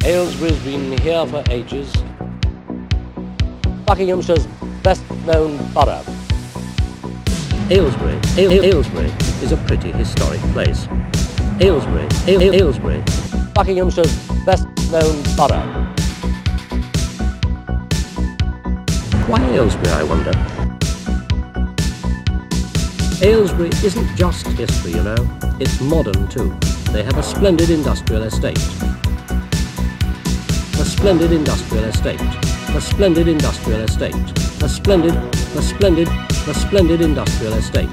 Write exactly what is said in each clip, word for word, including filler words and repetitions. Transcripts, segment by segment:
Aylesbury's been here for ages. Buckinghamshire's best-known borough. Aylesbury, Ale- Aylesbury is a pretty historic place. Aylesbury, Ale- Aylesbury. Buckinghamshire's best-known borough. Why Aylesbury, I wonder? Aylesbury isn't just history, you know. It's modern, too. They have a splendid industrial estate. A splendid industrial estate. A splendid industrial estate. A splendid, a splendid, a splendid industrial estate.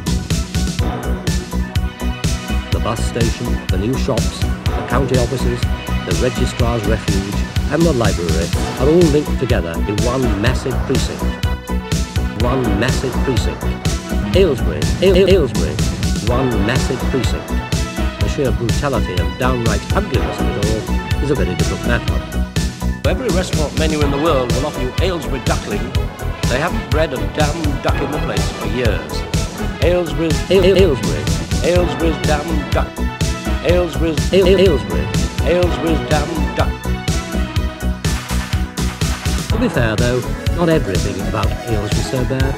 The bus station, the new shops, the county offices, the registrar's refuge, and the library are all linked together in one massive precinct. One massive precinct. Aylesbury, Ale- Aylesbury, one massive precinct. The sheer brutality and downright ugliness of it all is a very different matter. Every restaurant menu in the world will offer you Aylesbury duckling. They haven't bred a damn duck in the place for years. Aylesbury's... Ale- Aylesbury. Aylesbury's damn duck. Aylesbury's... Ale- Aylesbury. Aylesbury's damn duck. To be fair, though, not everything about Aylesbury's so bad.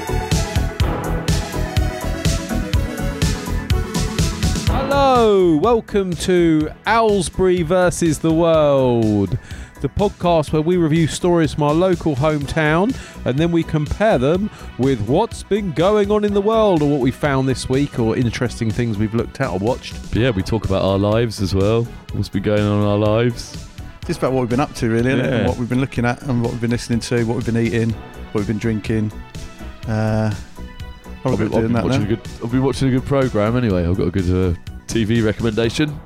Hello, welcome to Aylesbury versus the World, the podcast where we review stories from our local hometown and then we compare them with what's been going on in the world or what we found this week or interesting things we've looked at or watched. But yeah, we talk about our lives as well, what's been going on in our lives. Just about what we've been up to, really, isn't it? Yeah. And what we've been looking at and what we've been listening to, what we've been eating, what we've been drinking. Uh, I've I've been, been doing I've been that watching now. a good, I've been watching a good programme anyway. I've got a good uh, T V recommendation.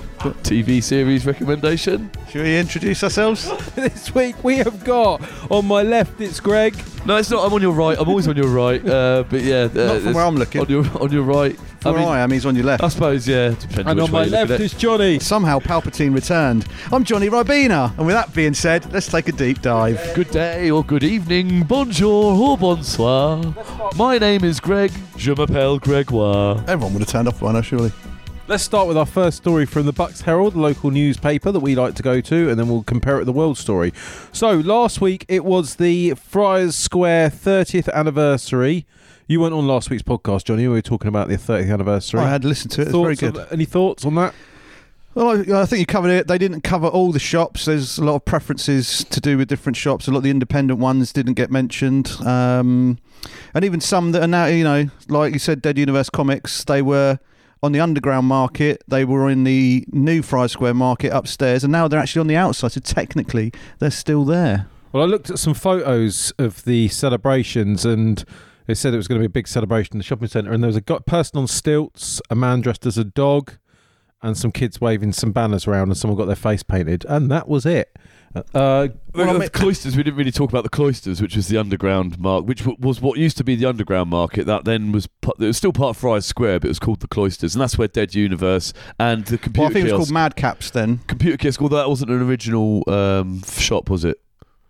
T V series recommendation. Should we introduce ourselves? This week we have got, on my left it's Greg. No, it's not. I'm on your right. I'm always on your right. Uh, but yeah, uh, Not from where I'm looking. On your on your right. From where I am, he's on your left. I suppose yeah. Depends And which on way my you look left at it. is Johnny. Somehow Palpatine returned. I'm Johnny Ribena, and with that being said, let's take a deep dive. Good day or good evening, bonjour or bonsoir. My name is Greg. Je m'appelle Gregoire. Everyone would have turned off by now, surely. Let's start with our first story from the Bucks Herald, the local newspaper that we like to go to, and then we'll compare it to the world story. So, last week it was the Friars Square thirtieth anniversary. You weren't on last week's podcast, Johnny. We were talking about the thirtieth anniversary. I had listened to it. It's very Thoughts good. on- any thoughts on that? Well, I, I think you covered it. They didn't cover all the shops. There's a lot of preferences to do with different shops. A lot of the independent ones didn't get mentioned. Um, and even some that are now, you know, like you said, Dead Universe Comics, they were on the underground market. They were in the new Friars Square market upstairs, and now they're actually on the outside. So technically, they're still there. Well, I looked at some photos of the celebrations, and it said it was going to be a big celebration in the shopping centre, and there was a go- person on stilts, a man dressed as a dog, and some kids waving some banners around, and someone got their face painted, and that was it. Uh, Well, Well, I the mean- cloisters, we didn't really talk about the cloisters, which was the underground market, which w- was what used to be the underground market. That then was p- it was still part of Friars Square, but it was called the cloisters, and that's where Dead Universe and the computer Well, I think it was kiosk, called Madcaps then. computer kiosk. Although that wasn't an original um, shop, was it?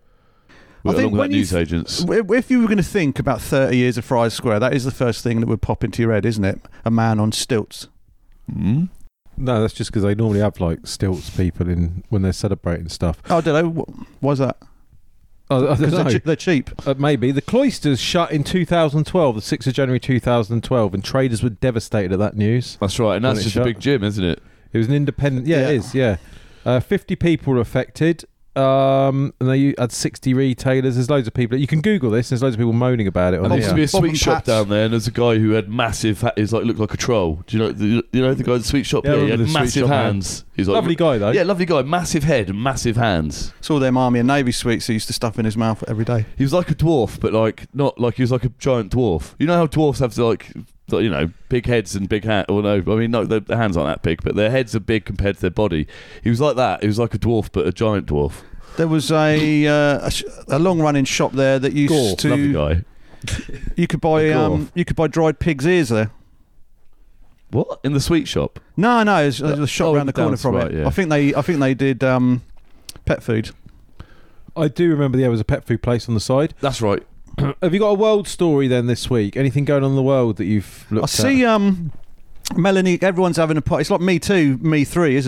I think Along with when that you news th- agents. If you were going to think about thirty years of Friars Square, that is the first thing that would pop into your head, isn't it? A man on stilts. Mm? no, that's just because they normally have like stilts people in when they're celebrating stuff. Oh, did they? Wh- Why's that? Oh, I don't Because know. they're, che- they're cheap. Uh, maybe. The Cloisters shut in two thousand twelve, the sixth of January two thousand twelve, and traders were devastated at that news. That's right, and When that's it just shut. a big gym, isn't it? It was an independent... Yeah, Yeah. it is, yeah. Uh, fifty people were affected, um, and they had sixty retailers. There's loads of people... You can Google this, there's loads of people moaning about it. On And there the used to be a Bob sweet and shop Pat's. down there, and there's a guy who had massive. Ha- he's like looked like a troll. Do you know? The, you know the guy at the sweet shop. Yeah, I Yeah, he had remember the sweet massive shop man. hands. He's like, Lovely guy, though. Yeah, lovely guy. Massive head and massive hands. Saw them Army and Navy sweets he used to stuff in his mouth every day. He was like a dwarf, but like not like he was like a giant dwarf. You know how dwarfs have to like, like, you know, big heads and big hands. Or no, I mean no, their, their hands aren't that big, but their heads are big compared to their body. He was like that. He was like a dwarf, but a giant dwarf. There was a uh, a, sh- a long running shop there that used Gore, to lovely guy. you could buy Gore. um you could buy dried pig's ears there. What in the sweet shop? No, no, there's, there's a shop Oh, around the corner down- from right, it. yeah. I think they I think they did um pet food. I do remember there was a pet food place on the side. That's right. Have you got a world story then this week? Anything going on in the world that you've looked I see at? um Melanie. Everyone's having a party. It's like Me Too, Me Three, isn't it?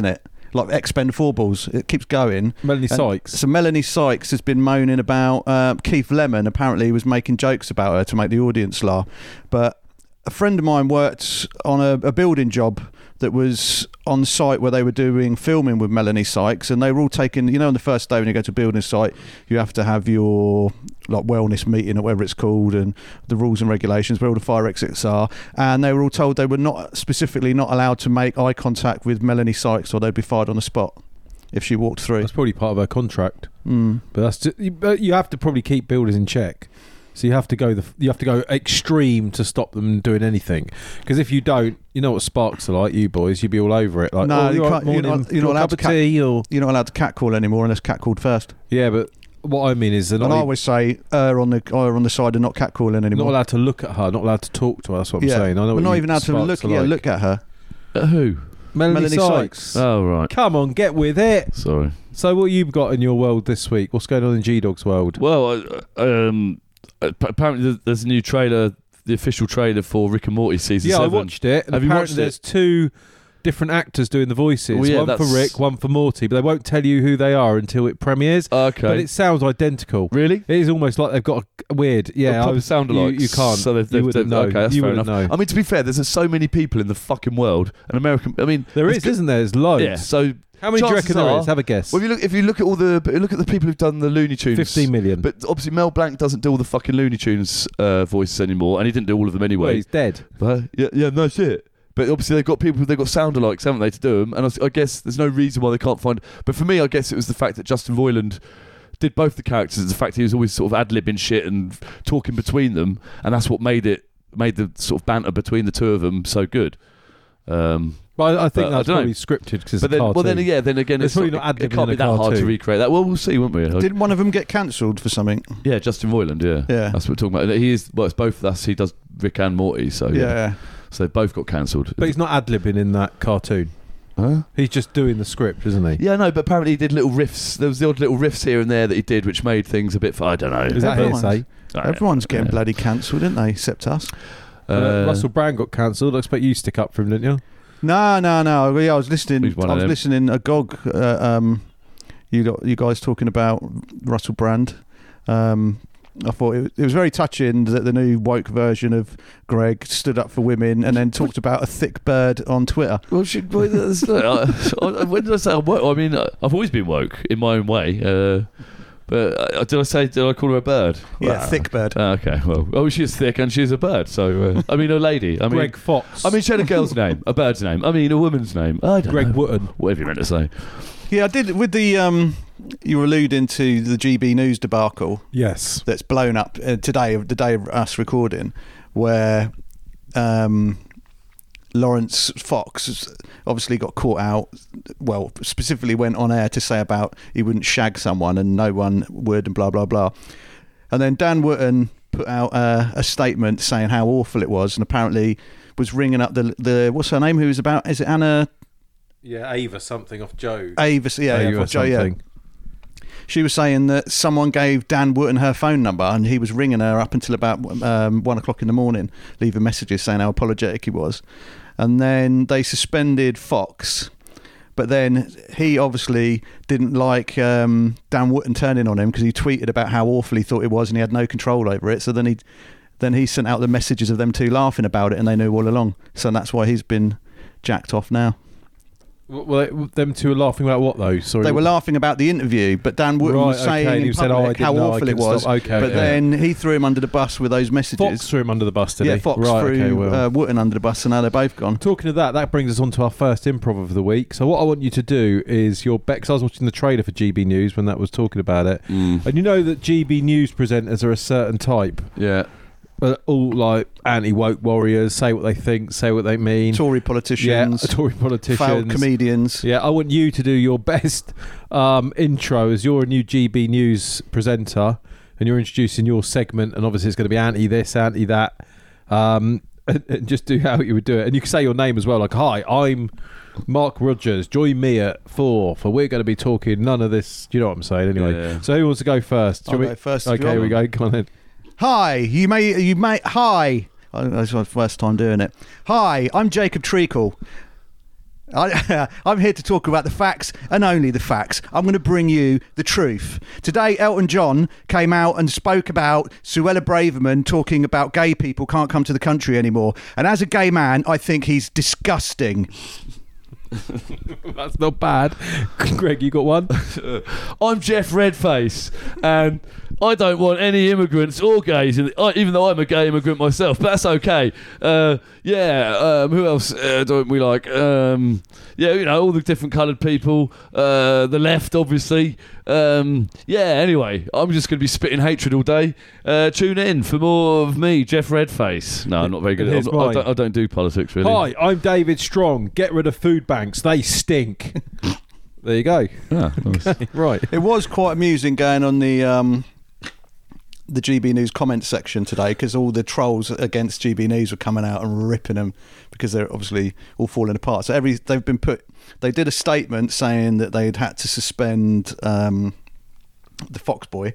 like Expend four balls. It keeps going. Melanie And Sykes. So Melanie Sykes has been moaning about uh, Keith Lemon. Apparently, was making jokes about her to make the audience laugh. But a friend of mine worked on a, a building job that was on site where they were doing filming with Melanie Sykes, and they were all taking, you know, on the first day when you go to a building site, you have to have your like wellness meeting or whatever it's called, and the rules and regulations where all the fire exits are, and they were all told they were not specifically not allowed to make eye contact with Melanie Sykes or they'd be fired on the spot if she walked through. That's probably part of her contract. Mm. But that's just, you- but you have to probably keep builders in check. So you have to go the you have to go extreme to stop them doing anything. Because if you don't, you know what sparks are like, you boys, you'd be all over it. Like, No, oh, you you're can't- right, you're not- morning, you're not got a allowed cup to of cat- tea or You're not allowed to catcall anymore unless catcalled first. yeah. But what I mean is they're And not, I e- always say err on the err on the side of not catcalling anymore. not allowed to look at her, not allowed to talk to her. That's what I'm yeah, saying. I know we're what not you even allowed to sparks look. are Yeah, like. look at her. Uh, who? Melanie, Melanie Sykes. Sykes. Oh right. Come on, get with it. Sorry. So what you've got in your world this week? What's going on in G Dog's world? Well, uh, um, apparently there's- there's a new trailer, the official trailer for Rick and Morty season Yeah, seven. I watched it. And Have you apparently watched it? there's two different actors doing the voices. Well, yeah, one for that's- Rick, one for Morty, but they won't tell you who they are until it premieres. Okay. But it sounds identical. Really? It is almost like they've got a weird. Yeah, A I proper was, sound you, alike. you can't. So they've, you they've, wouldn't they've- know. Okay, that's you fair wouldn't enough. know. I mean, to be fair, there's so many people in the fucking world. An American. I mean, There it's is, good- isn't there? There's loads. Yeah. So How many do you chances reckon there are- is? Have a guess. Well, if you look, if you look at all the, look at the people who've done the Looney Tunes. Fifteen million. But obviously Mel Blanc doesn't do all the fucking Looney Tunes uh, voices anymore, and he didn't do all of them well, anyway. he's dead. But yeah, yeah, no shit. But obviously they've got people, they've got sound-alikes, haven't they, to do them? And I, s- I guess there's no reason why they can't find. But for me, I guess it was the fact that Justin Roiland did both the characters. The fact he was always sort of ad-libbing shit and talking between them, and that's what made it made the sort of banter between the two of them so good. Um, But I, I think But I that's don't know. probably scripted because it's but a then, well, cartoon. then, yeah, then again, It's it's, probably not, not it, it ad-libbing can't in be a that hard to cartoon. recreate that. Well, we'll see, won't we? I- Didn't one of them get cancelled for something? yeah, Justin Roiland. Yeah, Yeah. that's what we're talking about. He is well, it's both of us. He does Rick and Morty, so yeah, Yeah. so they both got cancelled. But he's not ad-libbing in that cartoon. Huh? He's just doing the script, isn't he? Yeah, no, but apparently he did little riffs. There was the odd little riffs here and there that he did, which made things a bit. I don't know. Is that Everyone's- hearsay? Everyone's getting Yeah. bloody cancelled, didn't they? Except us. Uh, Uh, Russell Brand got cancelled. I expect you stick up for him, didn't you? No, no, no. Yeah, I was listening. He's one I of was them. listening a G O G. Uh, um, you got you guys talking about Russell Brand. Um, I thought it, it was very touching that the new woke version of Greg stood up for women and then talked about a thick bird on Twitter. Well, she, well that's, uh, I- when did I say I'm woke? I mean, uh, I've always been woke in my own way. Uh, but uh, did I say? Did I call her a bird? Yeah, Wow. thick bird. Ah, okay. Well, oh, she's thick and she's a bird. So uh, I mean, a lady. I mean, Greg Fox. I mean, she had a girl's name, a bird's name. I mean, a woman's name. I don't Greg know. Wotton. Whatever you meant to say. Yeah, I did with the. Um, you were alluding to the G B News debacle Yes. that's blown up uh, today, the day of us recording, where um, Lawrence Fox obviously got caught out. Well, specifically went on air to say about he wouldn't shag someone and no one would, and blah blah blah. And then Dan Wootton put out uh, a statement saying how awful it was, and apparently was ringing up the the what's her name? Who was about? Is it Anna Yeah, Ava something off Joe. Avis? Yeah, yeah, Ava Joe, yeah. something. She was saying that someone gave Dan Wootton her phone number and he was ringing her up until about um, one o'clock in the morning, leaving messages saying how apologetic he was. And then they suspended Fox. But then he obviously didn't like um, Dan Wootton turning on him because he tweeted about how awful he thought it was and he had no control over it. So then he then he sent out the messages of them two laughing about it and they knew all along. So that's why he's been jacked off now. Well, them two were laughing about what though? Sorry, They were laughing about the interview, but Dan Wootton Right, was saying okay, and in he said, "Oh, I public didn't how know, I awful it couldn't was." stop. Okay, but yeah. then he threw him under the bus with those messages. Fox threw him under the bus, did yeah, he? Fox right, threw okay, well. uh, Wootton under the bus, and now they're both gone. Talking of that, that brings us on to our first improv of the week. So what I want you to do is your Bex. I was watching the trailer for G B News when that was talking about it, and you know that G B News presenters are a certain type, Yeah. but all like anti-woke warriors, say what they think, say what they mean. Tory yeah, politicians, Tory politicians, failed comedians. Yeah, I want you to do your best um, intro as you're a new G B News presenter and you're introducing your segment, and obviously it's going to be anti this, anti that, um, and, and just do how you would do it. And you can say your name as well, like, "Hi, I'm Mark Rogers. Join me at four, for we're going to be talking none of this." Do you know what I'm saying? Anyway, Yeah. so who wants to go first? Do I'll you go want me- first if you Okay, here want. we go. Come on in. Hi, you may, you may, hi. Oh, that's my first time doing it. Hi, I'm Jacob Treacle. I, I'm here to talk about the facts and only the facts. I'm going to bring you the truth. Today, Elton John came out and spoke about Suella Braverman talking about gay people can't come to the country anymore. And as a gay man, I think he's disgusting. That's not bad. Greg, you got one? I'm Jeff Redface, and I don't want any immigrants or gays, in, I, even though I'm a gay immigrant myself, but that's okay. Uh, yeah, um, who else uh, don't we like? Um, yeah, you know, all the different coloured people, uh, the left, obviously. Um, yeah, anyway, I'm just going to be spitting hatred all day. Uh, tune in for more of me, Jeff Redface. No, I'm not very good at it. I don't, I don't do politics, really. Hi, I'm David Strong. Get rid of food banks. They stink. There you go. Ah, nice. Okay, right. It was quite amusing going on the um, the G B News comment section today, because all the trolls against G B News were coming out and ripping them because they're obviously all falling apart. So every they've been put. They did a statement saying that they'd had to suspend um, the Foxboy,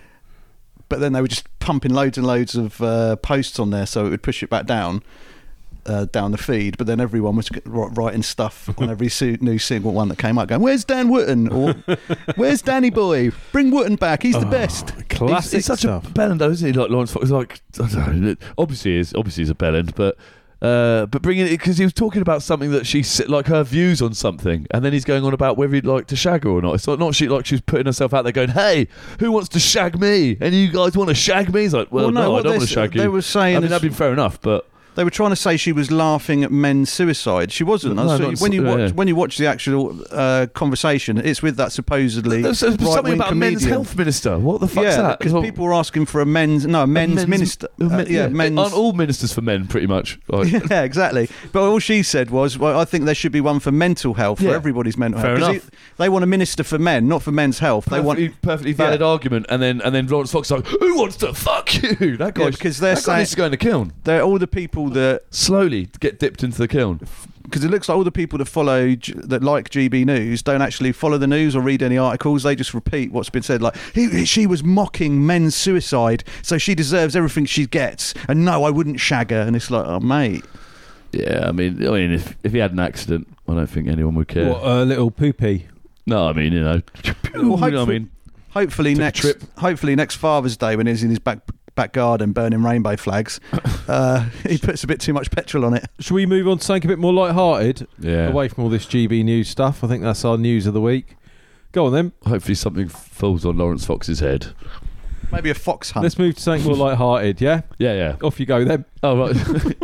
but then they were just pumping loads and loads of uh, posts on there so it would push it back down. Uh, down the feed, but then everyone was writing stuff on every su- new single one that came out, going, "Where's Dan Wootton?" or "Where's Danny Boy? Bring Wootton back. He's the Oh, best." Classic He's, he's such stuff. a bellend, though, isn't he? Like Lawrence Fox, like I don't know, obviously he is obviously he's a bellend, but uh, but bringing it because he was talking about something that she s- like her views on something, and then he's going on about whether he'd like to shag her or not. It's not not she like she was putting herself out there going, "Hey, who wants to shag me? And you guys want to shag me?" He's like, "Well, Well, no, no, I what don't they want to s- shag you." they were saying I mean, is- that'd be fair enough, but. They were trying to say she was laughing at men's suicide. She wasn't. No, So not when you so- watch yeah. when you watch the actual uh, conversation, it's with that supposedly There's something right-wing about a men's comedian. health minister. What the fuck's Yeah, that? because Well, people were asking for a men's no a men's, men's- minister. uh, Uh, men- yeah, men's. Aren't all ministers for men, pretty much? Like, Yeah, exactly. But all she said was, "Well, I think there should be one for mental health, Yeah. for everybody's mental Fair health." 'Cause enough. it- they want a minister for men, not for men's health. They perfectly, want perfectly valid Yeah. argument, and then and then Lawrence Fox is like, "Who wants to fuck you?" That guy, Yeah, because they're that guy saying- needs to go in the kiln. they're all the people that Slowly get dipped into the kiln. because it looks like all the people that follow G- that like G B News don't actually follow the news or read any articles. They just repeat what's been said. Like he, she was mocking men's suicide, so she deserves everything she gets. And no, I wouldn't shag her. And it's like, oh mate, Yeah, I mean, I mean, if if he had an accident, I don't think anyone would care. What, a little poopy? No, I mean, you know, Well, you know what I hopefully- mean, hopefully Took a next trip. hopefully next Father's Day when he's in his back back garden burning rainbow flags, uh, he puts a bit too much petrol on it. Should we move on to something a bit more light-hearted? yeah. Away from all this G B News stuff. I think that's our news of the week. Go on then. Hopefully, something falls on Lawrence Fox's head. Maybe a fox hunt. Let's move to something more light-hearted, yeah? Yeah, yeah. Off you go then. Oh right.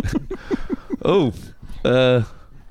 oh. Uh.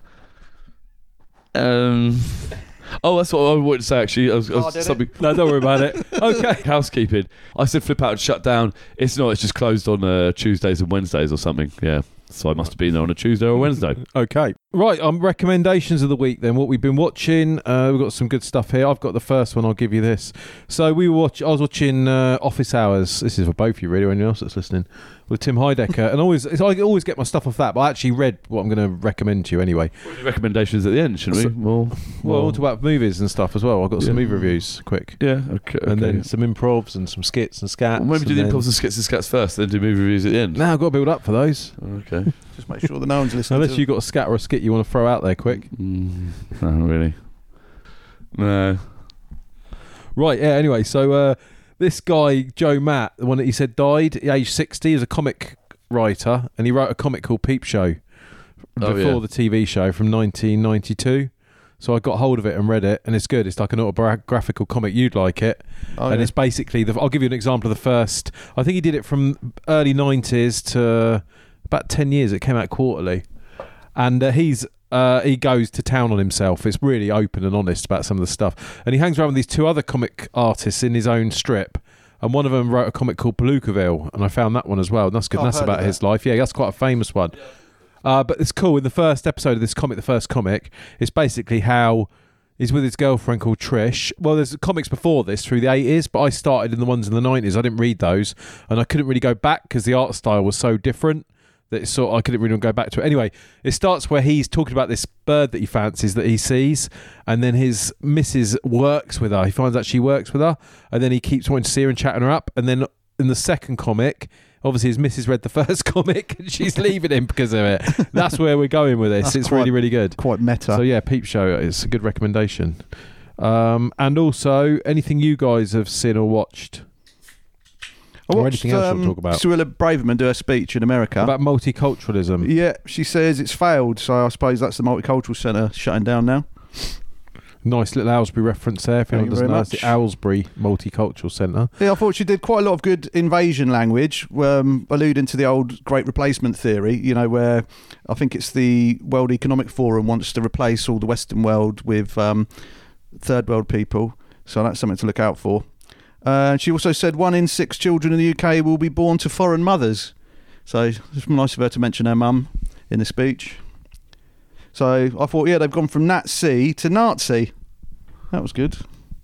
Um. Oh, that's what I wanted to say. Actually, I was, I was Oh, did it? something. No, don't worry about it. Okay. Housekeeping. I said flip out and shut down. It's not. It's just closed on uh, Tuesdays and Wednesdays or something. Yeah. So I must have been there on a Tuesday or a Wednesday. Okay. Right, um, recommendations of the week then. What we've been watching. Uh, we've got some good stuff here. I've got the first one. I'll give you this. So we were watch. I was watching uh, Office Hours. This is for both of you, really, or anyone else that's listening. With Tim Heidecker. And always, it's, I always get my stuff off that, but I actually read what I'm going to recommend to you anyway. Recommendations at the end, shouldn't we? Well, Well, we'll talk about movies and stuff as well. I've got some Yeah. movie reviews, quick. yeah. Okay. And okay. then some improvs and some skits and scats. Well, maybe do and the then- impulse and skits and scats first, then do movie reviews at the end. Now I've got to build up for those. Okay. Just make sure that no one's listening. Unless to you've got a scat or a skit you want to throw out there quick. Mm, no, not really. No. Right, yeah, anyway, so uh, this guy, Joe Matt, the one that he said died at age sixty, is a comic writer, and he wrote a comic called Peep Show Oh, before yeah. the T V show from nineteen ninety-two. So I got hold of it and read it, and it's good. It's like an autobiographical comic. You'd like it. Oh, and yeah. it's basically, the, I'll give you an example of the first, I think he did it from early nineties to about ten years. It came out quarterly. And uh, he's uh, he goes to town on himself. It's really open and honest about some of the stuff. And he hangs around with these two other comic artists in his own strip. And one of them wrote a comic called Palookaville, and I found that one as well. And that's good. Oh, And I've that's heard about of his life. Yeah, that's quite a famous one. Uh, but it's cool. In the first episode of this comic, the first comic, it's basically how he's with his girlfriend called Trish. Well, there's comics before this through the eighties, but I started in the ones in the nineties. I didn't read those, and I couldn't really go back because the art style was so different that it's sort of, I couldn't really go back to it. Anyway, it starts where he's talking about this bird that he fancies that he sees, and then his missus works with her. He finds out she works with her, and then he keeps wanting to see her and chatting her up. And then in the second comic, obviously his missus read the first comic and she's leaving him because of it. That's where we're going with this. That's it's quite- really, really good. Quite meta. So yeah, Peep Show is a good recommendation. Um, and also, anything you guys have seen or watched? I or watched, anything else you um, want to talk about? Suella Braverman do a speech in America. About multiculturalism. Yeah, she says it's failed, so I suppose that's the Multicultural Centre shutting down now. Nice little Aylesbury reference there. If Thank anyone you doesn't very know, it's the much. Aylesbury Multicultural Centre. Yeah, I thought she did quite a lot of good invasion language, um, alluding to the old Great Replacement theory, you know, where I think it's the World Economic Forum wants to replace all the Western world with um, third world people. So that's something to look out for. Uh, she also said one in six children in the U K will be born to foreign mothers. So it's nice of her to mention her mum in the speech. So I thought, yeah, they've gone from Nazi to Nazi. That was good.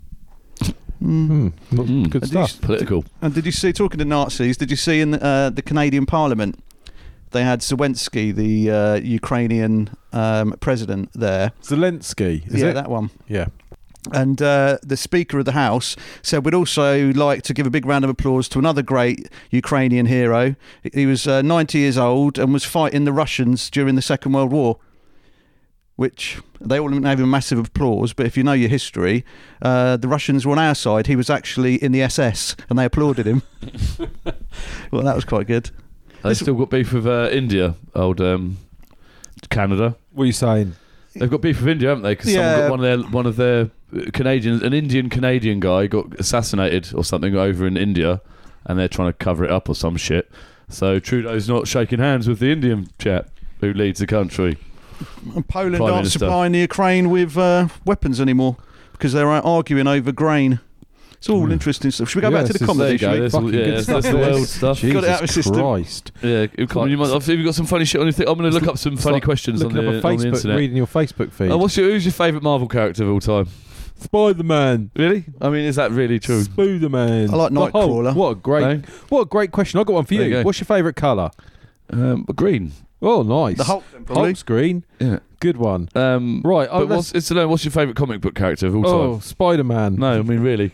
Hmm. Look, Mm. Good And did you stuff. s- Political. And did you see, talking to Nazis, did you see in uh, the Canadian Parliament, they had Zelensky, the uh, Ukrainian um, president there. Zelensky, is yeah, it? that one. Yeah. And uh, the Speaker of the House said, we'd also like to give a big round of applause to another great Ukrainian hero. He was uh, ninety years old and was fighting the Russians during the Second World War, which they all gave him massive applause. But if you know your history, uh, the Russians were on our side. He was actually in the S S and they applauded him. Well, that was quite good. They've still got beef with uh, India, old um, Canada. What are you saying? They've got beef with India, haven't they? Because Yeah. one of their one of their Canadians, an Indian Canadian guy, got assassinated or something over in India, and they're trying to cover it up or some shit. So Trudeau's not shaking hands with the Indian chap who leads the country. And Poland Prime aren't Minister. supplying the Ukraine with uh, weapons anymore because they're uh, arguing over grain. It's all Mm. interesting stuff. Should we go Yeah, back to this the is- There comedy? you shall go. we? There's, Fucking yeah, good that's, stuff. that's the world stuff. Got it out of the Jesus system. Christ. Yeah, come on, you might, have you got some funny shit on your thing? I'm going to look up some It's funny like questions on looking the, up on a the Facebook, internet. reading your Facebook feed. Uh, what's your, who's your favourite Marvel character of all time? Spider-Man. Really? I mean, is that really true? Spider-Man. I like The Hulk. Nightcrawler. What a great, Eh? what a great question. I got one for There you. you go. What's your favourite colour? Um, green. Oh, nice. The Hulk, then, probably. Hulk's green. Yeah. Good one. Um, Right. Oh, but let's- what's, it's to know what's your favourite comic book character of all oh time? Spider-Man. No, I mean really.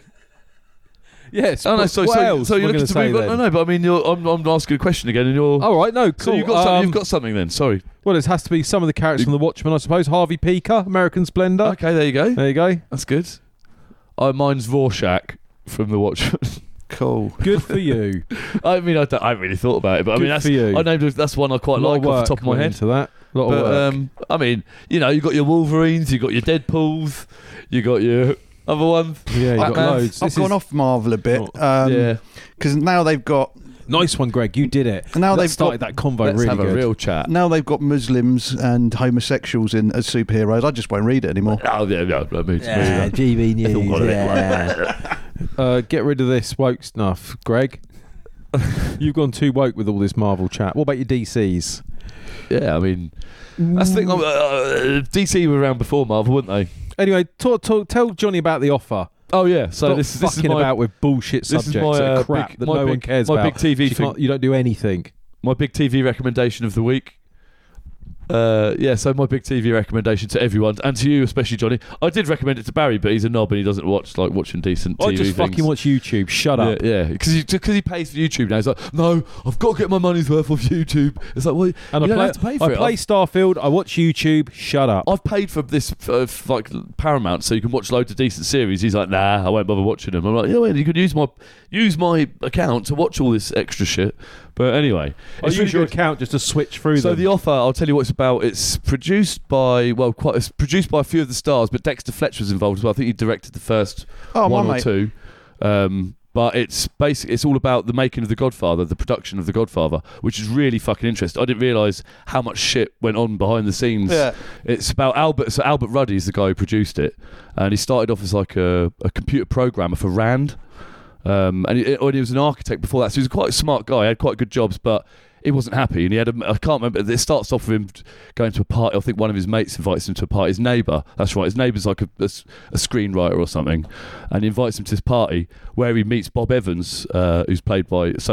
Yes. Oh no, what- so what so, else so you're we're looking gonna to say move on. then? No, no, but I mean, you're, I'm, I'm asking a question again, and you're. All right. No. so Cool. you've got something. Um, You've got something then. Sorry. Well, it has to be some of the characters from The Watchmen, I suppose. Harvey Peaker, American Splendor. Okay, there you go. There you go. That's good. Oh, mine's Rorschach from The Watchmen. Cool. Good for you. I mean, I, don't, I haven't really thought about it, but I Good mean, that's for you. I know that's one I quite A lot like of off the top work of my went head. into that. A lot of But work. um, I mean, you know, you got your Wolverines, you got your Deadpools, you got your other ones. yeah, you got uh, loads. I've This gone is- off Marvel a bit Oh, yeah, because now they've got Nice one, Greg. You did it. now That they've started got that convo let's really have a good. real chat. now they've got Muslims and homosexuals in as superheroes. I just won't read it anymore. Oh yeah, yeah, that means Yeah, G V News. got it. Yeah. Uh, get rid of this woke stuff, Greg. You've gone too woke with all this Marvel chat. What about your D Cs? yeah. I mean, that's the thing. Uh, D C were around before Marvel, weren't they? Anyway, talk, talk, tell Johnny about the offer. Oh yeah. So Stop this, this is fucking my about with bullshit this is subjects my, that are uh, crap big- that my no one big- cares my about. big T V you, thing. can't- you don't do anything. my big T V recommendation of the week. Uh, yeah, so my big T V recommendation to everyone and to you, especially Johnny. I did recommend it to Barry, but he's a knob and he doesn't watch like watching decent T V I just things. fucking watch YouTube. Shut Yeah, up. yeah, because he, 'cause he pays for YouTube now. He's like, no, I've got to get my money's worth off YouTube. It's like, well, And you I don't play, have to pay for I it. play I've, Starfield. I watch YouTube. Shut up. I've paid for this uh, f- like Paramount, so you can watch loads of decent series. He's like, nah, I won't bother watching them. I'm like, yeah, well, you could use my use my account to watch all this extra shit. But anyway, I it's use really your good. account just to switch through So them. the offer, I'll tell you what it's about. It's produced by well, quite it's produced by a few of the stars, but Dexter Fletcher was involved as well. I think he directed the first Oh, one my or mate. two. Um, but it's basically it's all about the making of The Godfather, the production of The Godfather, which is really fucking interesting. I didn't realise how much shit went on behind the scenes. Yeah. It's about Albert. So Albert Ruddy is the guy who produced it, and he started off as like a, a computer programmer for Rand. Um, and he, and he was an architect before that, so he was quite a smart guy. He had quite good jobs, but he wasn't happy. And he had a, I can't remember. It starts off with him going to a party. I think one of his mates invites him to a party. His neighbour, that's right. His neighbour's like a, a s- a screenwriter or something, and he invites him to this party where he meets Bob Evans, uh, who's played by. So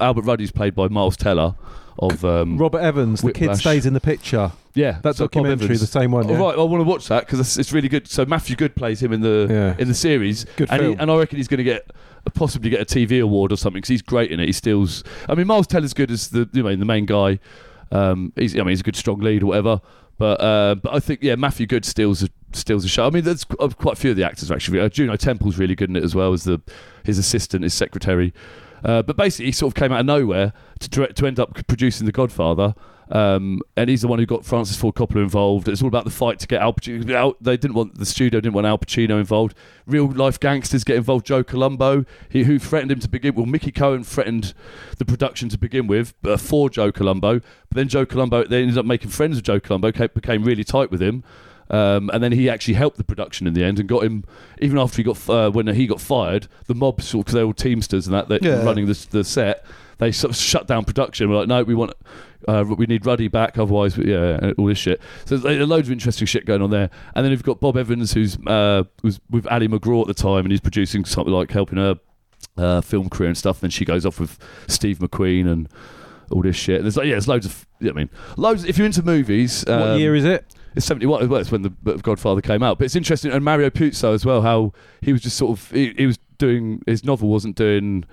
Albert Ruddy's played by Miles Teller of um, Robert Evans, the kid Whiplash. stays in the picture. Yeah, That so Bob documentary, Evans. the same one. Oh, Yeah. right, I want to watch that because it's, it's really good. So Matthew Good plays him in the Yeah. in the series, Good and, he, film. and I reckon he's going to get possibly get a T V award or something because he's great in it. He steals. I mean, Miles Teller's good as the you know the main guy. Um, he's I mean he's a good strong lead or whatever. But uh, but I think yeah, Matthew Good steals a, steals a show. I mean, there's qu- uh, quite a few of the actors are actually. Uh, Juno Temple's really good in it as well as the his assistant, his secretary. Uh, but basically, he sort of came out of nowhere to direct, to end up producing The Godfather. Um, and he's the one who got Francis Ford Coppola involved. It's all about the fight to get Al Pacino. Al, they didn't want the studio didn't want Al Pacino involved. Real life gangsters get involved. Joe Colombo, he, who threatened him to begin. Well, Mickey Cohen threatened the production to begin with uh, for Joe Colombo. But then Joe Colombo, they ended up making friends with Joe Colombo. Came, became really tight with him. Um, and then he actually helped the production in the end and got him. Even after he got uh, when he got fired, the mob, because they were all Teamsters and that, they Yeah. running the, the set. They sort of shut down production. We're like, no, we want, uh, we need Ruddy back, otherwise, yeah, and all this shit. So there's loads of interesting shit going on there. And then you've got Bob Evans, who's uh, was with Ali McGraw at the time, and he's producing something like helping her uh, film career and stuff. Then she goes off with Steve McQueen and all this shit. And there's like, yeah, there's loads of, I mean, loads. If you're into movies, um, What year is it? It's seventy-one. Well, it's when the Godfather came out. But it's interesting, and Mario Puzo as well. How he was just sort of he, he was doing his novel wasn't doing.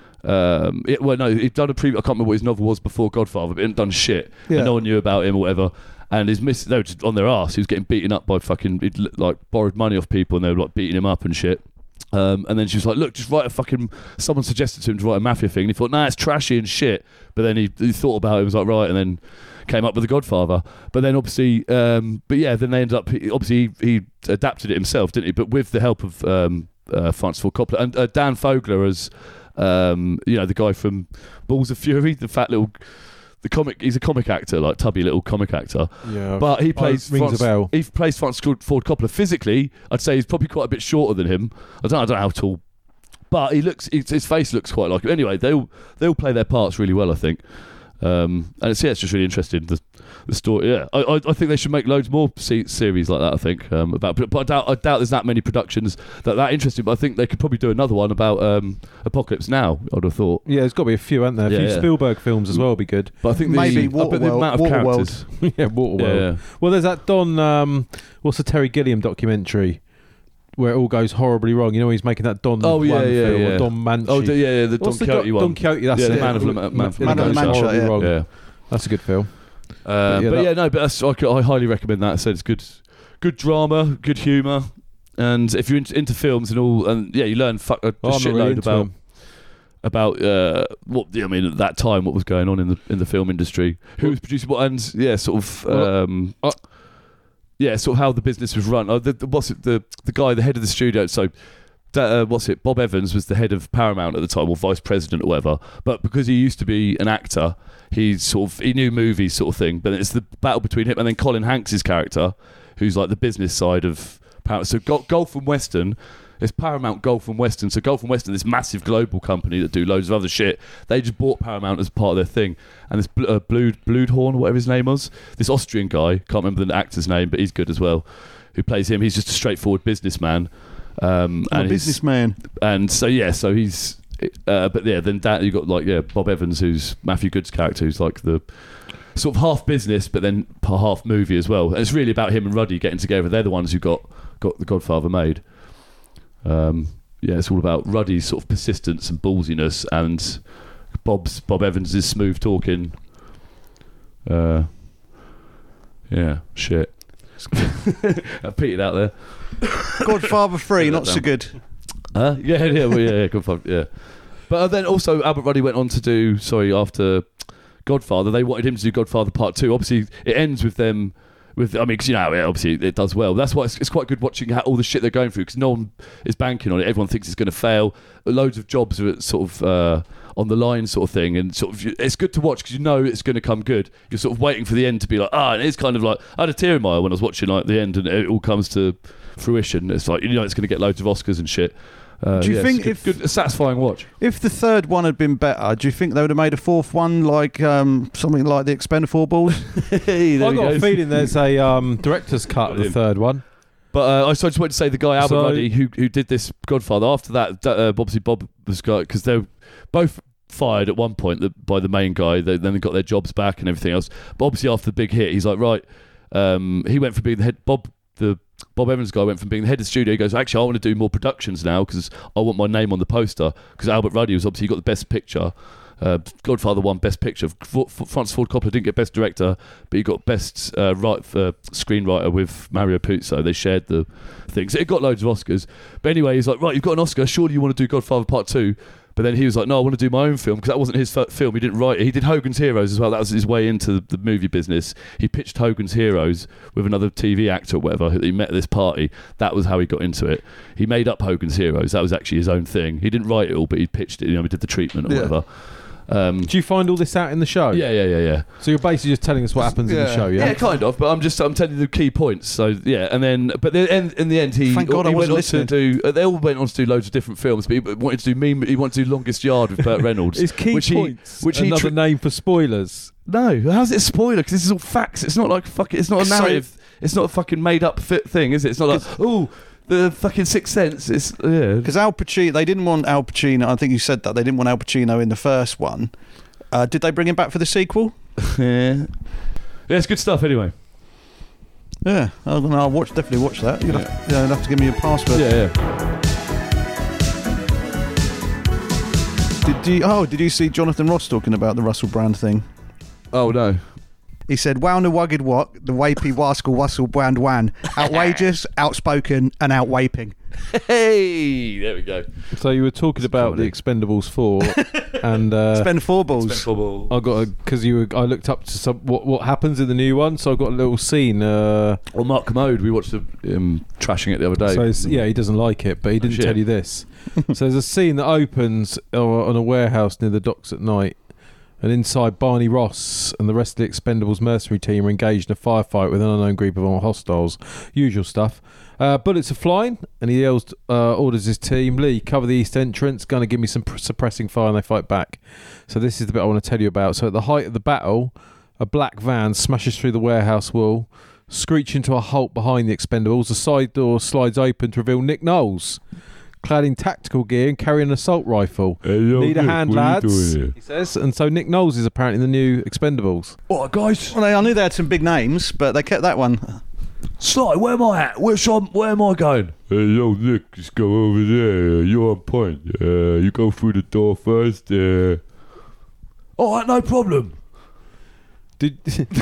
Um, it, well, no, he'd done a pre. I can't remember what his novel was before Godfather, but he hadn't done shit, Yeah. and no one knew about him or whatever. And his miss, they were just on their ass. He was getting beaten up by fucking. He'd like borrowed money off people, and they were like beating him up and shit. Um, and then she was like, "Look, just write a fucking." Someone suggested to him to write a mafia thing, and he thought, "Nah, it's trashy and shit." But then he, he thought about it, and was like, "Right," and then came up with The Godfather. But then obviously, um, but yeah, then they ended up. He, obviously, he, he adapted it himself, didn't he? But with the help of um, uh, Francis Ford Coppola and uh, Dan Fogler as, um, you know, the guy from Balls of Fury, the fat little. The comic, he's a comic actor, like tubby little comic actor. Yeah. But he plays rings Francis, a bell. he plays Francis Ford Coppola. Physically, I'd say he's probably quite a bit shorter than him. I don't know, I don't know how tall, but he looks. His, his face looks quite like him. Anyway, they all they all play their parts really well, I think. Um, and it's yeah, it's just really interesting. The, the story, yeah. I, I I think they should make loads more se- series like that. I think um, about, but, but I doubt I doubt there's that many productions that that interesting. But I think they could probably do another one about um, Apocalypse Now. I'd have thought. Yeah, there's got to be a few, aren't there? A Yeah, few yeah. Spielberg films as well would be good. But I think the, Maybe I bet the Waterworld- amount of Waterworld. characters. Yeah, Waterworld. Yeah, yeah. Well, there's that Don. Um, what's the Terry Gilliam documentary where it all goes horribly wrong? You know, he's making that Don. Oh, yeah, one yeah, film, yeah. or Don Manchi. Oh, the, yeah, yeah, the Don What's the Quixote Don, one. Don Quixote. That's Yeah, it. the Man of La- Man of Man of La La Mancha, horribly yeah. wrong. Yeah. That's a good film. Uh, yeah, but that- yeah, no, but that's, I, could- I highly recommend that. I said it's good, good drama, good humour, and if you're into, into films and all, and yeah, you learn fuck a, a Oh, I'm not shitload really into about them. about uh, what I mean at that time, what was going on in the in the film industry, who was producing what, and yeah, sort of. Well, Um, yeah, sort of how the business was run. Oh, the, the, what's it? The the guy, the head of the studio. So, uh, what's it? Bob Evans was the head of Paramount at the time, or vice president, or whatever. But because he used to be an actor, he sort of he knew movies, sort of thing. But it's the battle between him and then Colin Hanks's character, who's like the business side of Paramount. So Go- Golf and Western. It's Paramount Golf and Western. So Golf and Western, this massive global company that do loads of other shit. They just bought Paramount as part of their thing. And this Bl- uh, Blood, Bloodhorn, whatever his name was, this Austrian guy, can't remember the actor's name, but he's good as well, who plays him. He's just a straightforward businessman. Um, I'm a and he's- businessman. and so yeah, so he's, uh, but yeah, then that you got like yeah, Bob Evans, who's Matthew Good's character, who's like the sort of half business, but then half movie as well. And it's really about him and Ruddy getting together. They're the ones who got got The Godfather made. Um, yeah, it's all about Ruddy's sort of persistence and ballsiness, and Bob's Bob Evans's smooth talking. Uh, yeah, shit. I petered out there. Godfather three, Write not that so down. good. Huh? Yeah, yeah, well, yeah, yeah, Godfather, yeah. But uh, then also Albert Ruddy went on to do, sorry, after Godfather, they wanted him to do Godfather Part Two. Obviously, it ends with them, with I mean, because you know, yeah, obviously it does well. That's why it's, it's quite good watching how, all the shit they're going through, because no one is banking on it. Everyone thinks it's going to fail. Loads of jobs are sort of uh, on the line, sort of thing, and sort of it's good to watch because you know it's going to come good. You're sort of waiting for the end to be like, ah, and it's kind of like I had a tear in my eye when I was watching like the end, and it all comes to fruition. It's like you know it's going to get loads of Oscars and shit. Uh, Do you yeah, think it's good, if- good, a satisfying watch? If the third one had been better, do you think they would have made a fourth one like um, something like the Expendables? Hey, there I've he got a goes. feeling there's a um, director's cut of the Brilliant. third one. But uh, I so I just wanted to say the guy Albert So- Ruddy who who did this Godfather. After that, uh, obviously Bob was got because they're both fired at one point the, by the main guy. They, then they got their jobs back and everything else. But obviously after the big hit, he's like, right. Um, he went from being the head. Bob, the Bob Evans guy, went from being the head of the studio. He goes, actually, I want to do more productions now because I want my name on the poster. Because Albert Ruddy was obviously got the best picture. Uh, Godfather won Best Picture. F- F- Francis Ford Coppola didn't get Best Director, but he got Best uh, right uh, Screenwriter with Mario Puzo. They shared the thing. So it got loads of Oscars. But anyway, he's like, right, you've got an Oscar. Surely you want to do Godfather Part two. But then he was like, no, I want to do my own film because that wasn't his f- film. He didn't write it. He did Hogan's Heroes as well. That was his way into the movie business. He pitched Hogan's Heroes with another T V actor or whatever who he met at this party. That was how he got into it. He made up Hogan's Heroes. That was actually his own thing. He didn't write it all, but he pitched it. You know, he did the treatment or Yeah. whatever. Um, Do you find all this out in the show? yeah, yeah, yeah, yeah. So you're basically just telling us what happens in the Yeah. show, yeah? Yeah, kind of. But I'm just I'm telling you the key points. So yeah, and then but then in, in the end he, Thank God he I went wasn't on to do. Uh, they all went on to do loads of different films, but he wanted to do meme. He wanted to do Longest Yard with Burt Reynolds. It's key which points. He, which he Another tri- name for spoilers. No, how's it a spoiler? Because this is all facts. It's not like fuck. It's not a So- narrative. It's not a fucking made up fit thing, is it? It's not like oh the fucking Sixth Sense. It's yeah. Because Al Pacino, they didn't want Al Pacino. I think you said that they didn't want Al Pacino in the first one. Uh, did they bring him back for the sequel? yeah. Yeah, it's good stuff. Anyway. Yeah, I'll, I'll watch. Definitely watch that. You'll have, yeah, you'll have to give me a password. Yeah, yeah. Did you? Oh, did you see Jonathan Ross talking about the Russell Brand thing? Oh no. He said, "Wow, the wugged what the wapey wascal Russell Brand wan outrageous, outspoken, and outwaping." Hey, there we go. So you were talking about the Expendables four, and uh, Spend four balls. I got because you were, I looked up to some what what happens in the new one, so I got a little scene. Uh, Well, Mark Commode, we watched him um, trashing it the other day. so it's- yeah, he doesn't like it, but he didn't shit. tell you this. So there's a scene that opens uh, on a warehouse near the docks at night, and inside Barney Ross and the rest of the Expendables mercenary team are engaged in a firefight with an unknown group of armed hostiles. Usual stuff. Uh, bullets are flying, and he yells, uh, orders his team, Lee, cover the east entrance, going to give me some pr- suppressing fire, and they fight back. So this is the bit I want to tell you about. So at the height of the battle, a black van smashes through the warehouse wall, screeching to a halt behind the Expendables. The side door slides open to reveal Nick Knowles, clad in tactical gear and carrying an assault rifle. Hey, yo, Need a Nick, hand, what are you lads, doing here? he says. And so Nick Knowles is apparently the new Expendables. What, guys? Well, they, I knew they had some big names, but they kept that one. Sly, where am I at? Where, shall I, where am I going? Hey, yo, Nick, just go over there. You're on point. Uh, you go through the door first. Uh... All right, no problem. Did,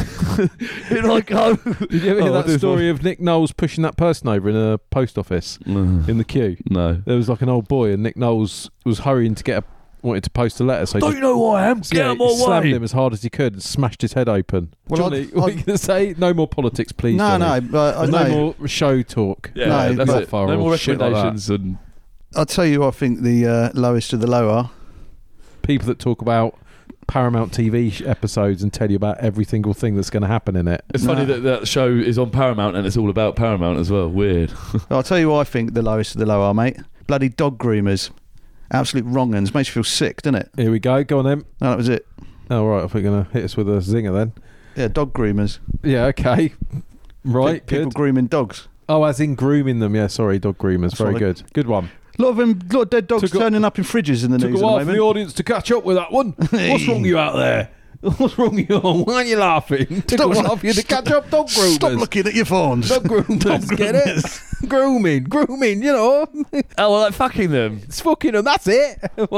Here I go. did you ever hear Oh, that this story of Nick Knowles pushing that person over in a post office in the queue? No. There was like an old boy, and Nick Knowles was hurrying to get a wanted to post a letter, so he Don't just, you know who I am? so Get yeah, out he of my slammed way. him as hard as he could and smashed his head open. Well, Johnny, I'd- what are you I'd- going to say? No more politics, please. No, Johnny. no, but I no know. more show talk. Yeah, No, that's not it. far No off. more Shit like that. recommendations and I'll tell you, I think the uh, lowest of the low are. People that talk about Paramount T V sh- episodes and tell you about every single thing that's going to happen in it. it's funny Nah. that that show is on Paramount and it's all about Paramount as well. Weird. I'll tell you what I think the lowest of the low are, mate. Bloody dog groomers. Absolute wrong uns. Makes you feel sick, doesn't it? Here we go. Go on then. No, that was it. Oh, right. I think you're going to hit us with a zinger then. Yeah, dog groomers. Yeah, okay. Right, Pe- People good. grooming dogs. Oh, as in grooming them. Yeah, sorry, dog groomers. That's Very what I- good. Good one. A lot of them, lot of dead dogs Took a- turning up in fridges in the Took news a at while the for the moment. audience to catch up with that one. What's wrong with you out there? What's wrong with you? Why are you laughing? Took Stop- a while for you to catch up, dog groomers. Stop looking at your phones. Dog groomers, Dog get it? grooming, grooming, you know. Oh, well, like fucking them. It's fucking them, that's it.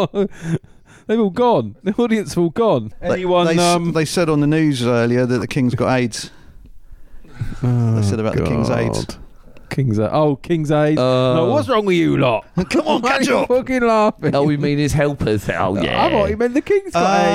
They've all gone. The audience have all gone. They- Anyone... They, s- um, they said on the news earlier that the King's got AIDS. oh, They said about the King's God. AIDS. King's AIDS. Oh, King's AIDS. Uh, no, what's wrong with you lot? Come on, Why are catch you up. fucking laughing? Oh, we mean his helpers. Oh, yeah. I thought he meant the King's got AIDS.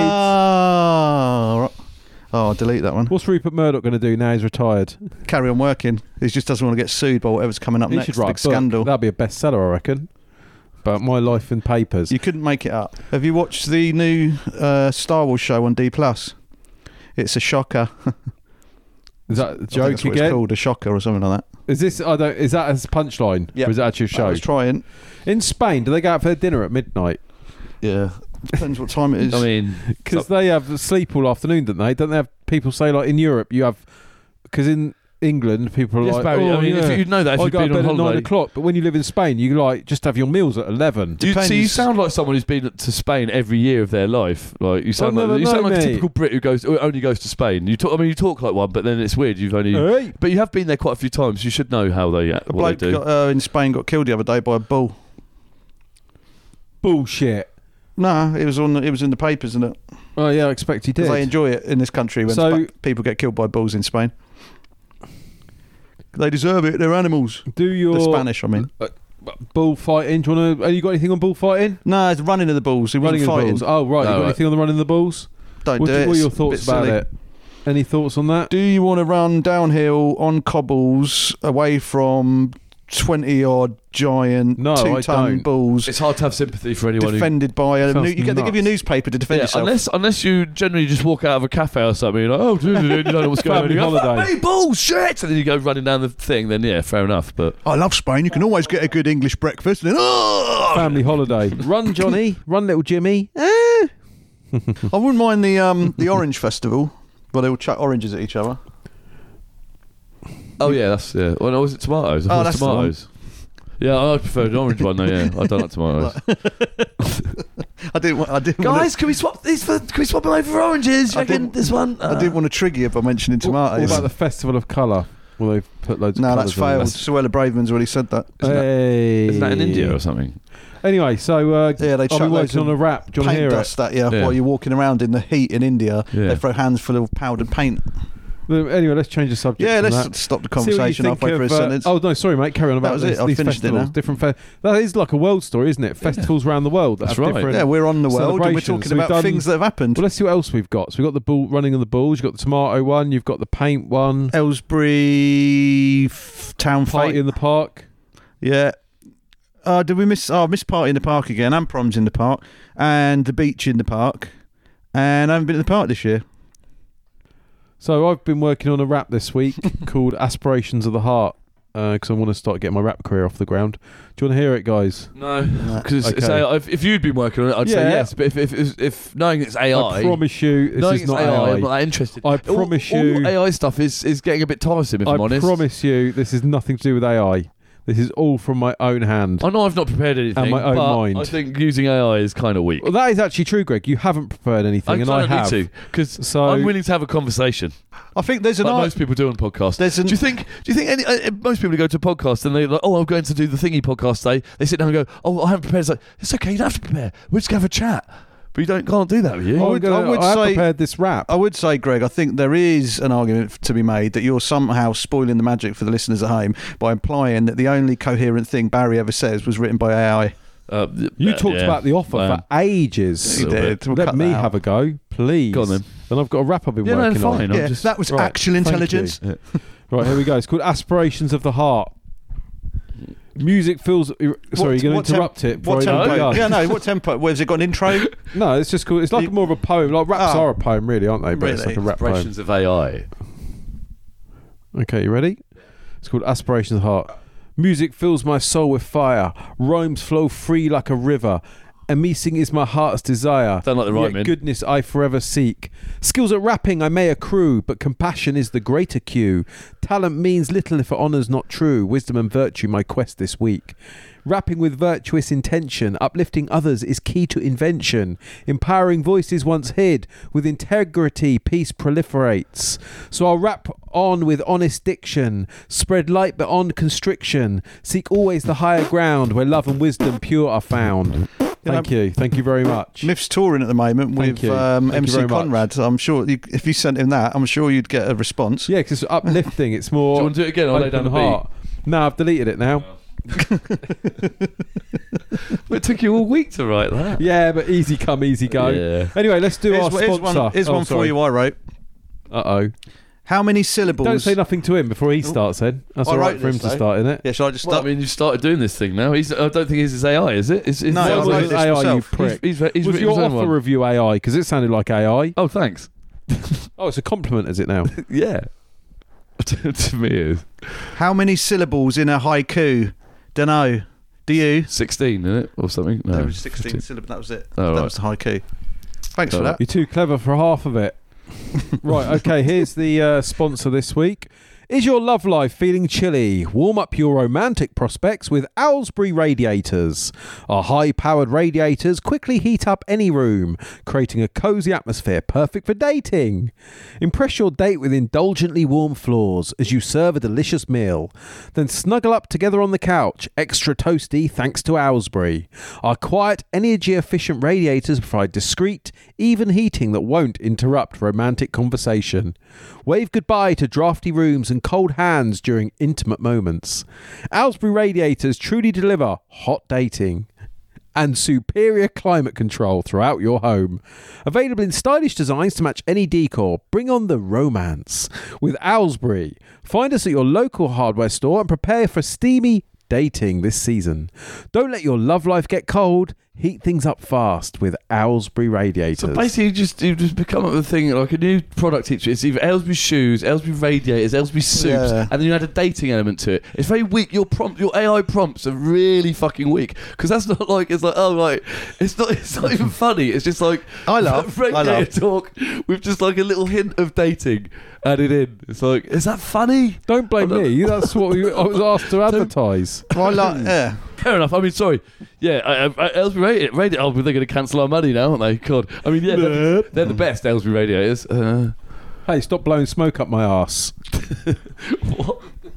Ah, right. Oh, I'll delete that one. What's Rupert Murdoch going to do now he's retired? Carry on working. He just doesn't want to get sued by whatever's coming up He next. should write Big a book. scandal. That'd be a bestseller, I reckon. But My Life in Papers. You couldn't make it up. Have you watched the new uh, Star Wars show on D plus? It's a shocker. Is that a I think joke that's what it's again? called, a shocker or something like that. Is this? I don't. Is that a punchline? Yeah. Or is that actually a I show? was trying. In Spain, do they go out for their dinner at midnight? Yeah. Depends what time it is. I mean, Because they have sleep all afternoon, don't they? Don't they have people say like in Europe you have? Because in England, people are Yes, like, Barry, oh, I mean, yeah. if you'd know that if I you'd go to been bed on at nine holiday. o'clock. But when you live in Spain, you like just have your meals at eleven. Do you, Depends. see, you sound like someone who's been to Spain every year of their life. Like you sound I'll like never you sound know, like a mate. typical Brit who goes who only goes to Spain. You talk, I mean, you talk like one, but then it's weird. You've only, Hey. but you have been there quite a few times. You should know how they A what bloke they do. got, uh, in Spain got killed the other day by a bull. Bullshit. No, it was on. It was in the papers, isn't it? Oh yeah, I expect he did. Because they enjoy it in this country when So- Spa- people get killed by bulls in Spain. They deserve it. They're animals. Do your The Spanish, I mean. bullfighting? Do you want to? Have you got anything on bullfighting? No, it's running of the bulls. He Running wasn't of the fighting. bulls. Oh right, you Oh, got right. anything on the running of the bulls? Don't What, do do- it. what are your It's a thoughts bit about silly. it? Any thoughts on that? Do you want to run downhill on cobbles away from twenty odd giant No, I two-ton don't. bulls It's hard to have sympathy for anyone who. defended by a? Sounds New, you get they give you a nuts. newspaper to defend Yeah, yourself. unless unless you generally just walk out of a cafe or something, you're like, oh, dude, you don't know what's going on. Family You go, holiday. "Fuck me, bullshit!" And then you go running down the thing. Then yeah, fair enough. But I love Spain. You can always get a good English breakfast. And then, oh! Family holiday. Run, Johnny. Run, little Jimmy. Eh. I wouldn't mind the um the Orange Festival, where they all chuck oranges at each other. oh yeah, that's yeah. Well, no, was it tomatoes? I Oh, thought it was that's the one. tomatoes. Yeah, I prefer the orange one though. Yeah, I don't like tomatoes. I didn't. wa- I didn't. wanna- Guys, can we swap these for? Can we swap them over for oranges? I I reckon didn't- this one. I didn't want to trigger you by mentioning What, what tomatoes. about the Festival of Colour? Well, they've put loads of no, colours that's on failed. it. Suella Braverman's already said that. Isn't it? Hey. Isn't that in India or something? Anyway, so uh, Yeah, they I'll chuck be loads working on of a rap. Do you want to Paint hear it? dust at you Yeah. while you're walking around in the heat in India. Yeah. They throw hands full of powdered paint. Well, Anyway, let's change the subject. Yeah, from let's that. stop the See what you conversation think halfway of, through a uh, sentence. Oh no, sorry, mate. Carry on about was this, it. I these finished it festivals. now. Different fe- that is like a world story, isn't it? Festivals around the world that That's have right. different. Yeah, we're on the world and we're celebrations. talking So we've about done- things that have happened. Well, let's see what else we've got. So we've got the bull running on the bulls. You've got the tomato one. You've got the paint one. Aylesbury f- Town Party Fete. in the park. Yeah. Uh, did we miss? Oh, I missed Party in the Park again, and Proms in the Park, and the beach in the park, and I haven't been to the park this year. So I've been working on a rap this week called "Aspirations of the Heart" because I want to start getting my rap career off the ground. Do you want to hear it, guys? No, because it's Okay. A I. If, if you'd been working on it, I'd say Yeah. yes. But if if, if, if knowing it's A I, I promise you, this knowing is it's not A I, A I. I'm not that interested. I All- promise all, you- A I stuff is, is getting a bit tiresome. If I I'm honest, promise you, this is nothing to do with A I. This is all from my own hand. I know I've not prepared anything, my own but mind. I think using A I is kind of weak. Well, that is actually true, Greg. You haven't prepared anything, I and I kind of have. need to because So- I'm willing to have a conversation, I think there's an like art. most people do on podcasts. There's an- do you think? Do you think any, uh, most people who go to a podcast and they like, oh, I'm going to do the thingy podcast today? They sit down and go, oh, I haven't prepared. It's like it's okay, you don't have to prepare. We're just gonna have a chat. But you don't can't do that with you. I I'm would- gonna- I would I have say- prepared this rap. I would say, Greg, I think there is an argument to be made that you're somehow spoiling the magic for the listeners at home by implying that the only coherent thing Barry ever says was written by A I. Uh, You uh, talked yeah. about the offer Um, for ages. You little did. bit. We'll Let cut me that out. have a go, please. Go on then. Then I've got a rap I've been Yeah, no, working fine. on. I'm Yeah, just- that was Right, actual thank intelligence. Yeah. Right, here we go. It's called Aspirations of the Heart. Music feels. Sorry, What- you're going to what temp- interrupt it before What I even tempo? begun. Yeah, no. What tempo? Well, has it got an intro? No, it's just cool. It's like You- more of a poem. Like raps Oh. are a poem, really, aren't they? But it's Really? like a rap poem. Aspirations of A I. Okay, you ready? It's called Aspirations of the Heart. Music fills my soul with fire. Rhymes flow free like a river. Amazing is my heart's desire. Don't like the Yet rhyming. goodness I forever seek. Skills at rapping I may accrue, but compassion is the greater cue. Talent means little if honour's not true. Wisdom and virtue my quest this week. Rapping with virtuous intention, uplifting others is key to invention. Empowering voices once hid, with integrity peace proliferates. So I'll rap on with honest diction, spread light beyond constriction, seek always the higher ground where love and wisdom pure are found. Thank you, thank you very much. Miff's touring at the moment Thank with you. um, Thank you M C very much. Conrad. I'm sure you, if you sent him that, I'm sure you'd get a response. Yeah, because it's uplifting. It's more. Do you want to do it again? I'll lay down open the beat. heart. No, I've deleted it now. It took you all week to write that. Yeah, but easy come, easy go. Yeah. Anyway, let's do Here's, our here's sponsor. one, here's Oh, one for sorry. you. I wrote. Uh oh. How many syllables? Don't say nothing to him before he starts. Then that's I all right wrote for him this, to though. start, isn't it? Yeah, shall I just Well, I start? mean, you've started doing this thing now. He's, I don't think his is A I, is it? It's, it's No, That I was wrote this A I, you myself. prick. He's, he's, he's was written your his own offer one. review A I? Because it sounded like A I. Oh, thanks. Oh, it's a compliment, is it now? Yeah. to, to me, it is How many syllables in a haiku? Dunno. Do you? sixteen, isn't it, or something? No, There was sixteen fifteen. syllables. That was it. Oh, that right. was the haiku. Thanks Oh, for right. that. You're too clever for half of it. Right, okay, here's the uh, sponsor this week. Is your love life feeling chilly? Warm up your romantic prospects with Owlsbury radiators. Our high-powered radiators quickly heat up any room, creating a cosy atmosphere perfect for dating. Impress your date with indulgently warm floors as you serve a delicious meal. Then snuggle up together on the couch, extra toasty thanks to Owlsbury. Our quiet, energy-efficient radiators provide discreet, even heating that won't interrupt romantic conversation. Wave goodbye to drafty rooms and cold hands during intimate moments. Owlsbury radiators truly deliver hot dating and superior climate control throughout your home. Available in stylish designs to match any decor. Bring on the romance with Owlsbury. Find us at your local hardware store and prepare for steamy dating this season. Don't let your love life get cold. Heat things up fast with Owlsbury radiators. So basically, you just you just become up with a thing like a new product. Each it's either Owlsbury shoes, Owlsbury radiators, Owlsbury soups, Yeah. and then you add a dating element to it. It's very weak. Your prompt, your A I prompts are really fucking weak because that's not like it's like oh right, it's not it's not even funny. It's just like I laugh. I radiator laugh. talk with just like a little hint of dating added in. It's like is that funny? Don't blame me. That's what we, I was asked to advertise. Well, I like, yeah. Fair enough. I mean, sorry. Yeah, I, I, Owlsbury radiator. radi- oh, they're going to cancel our money now, aren't they? God. I mean, yeah, they're, they're the best Owlsbury radiators. Uh, Hey, stop blowing smoke up my arse. what?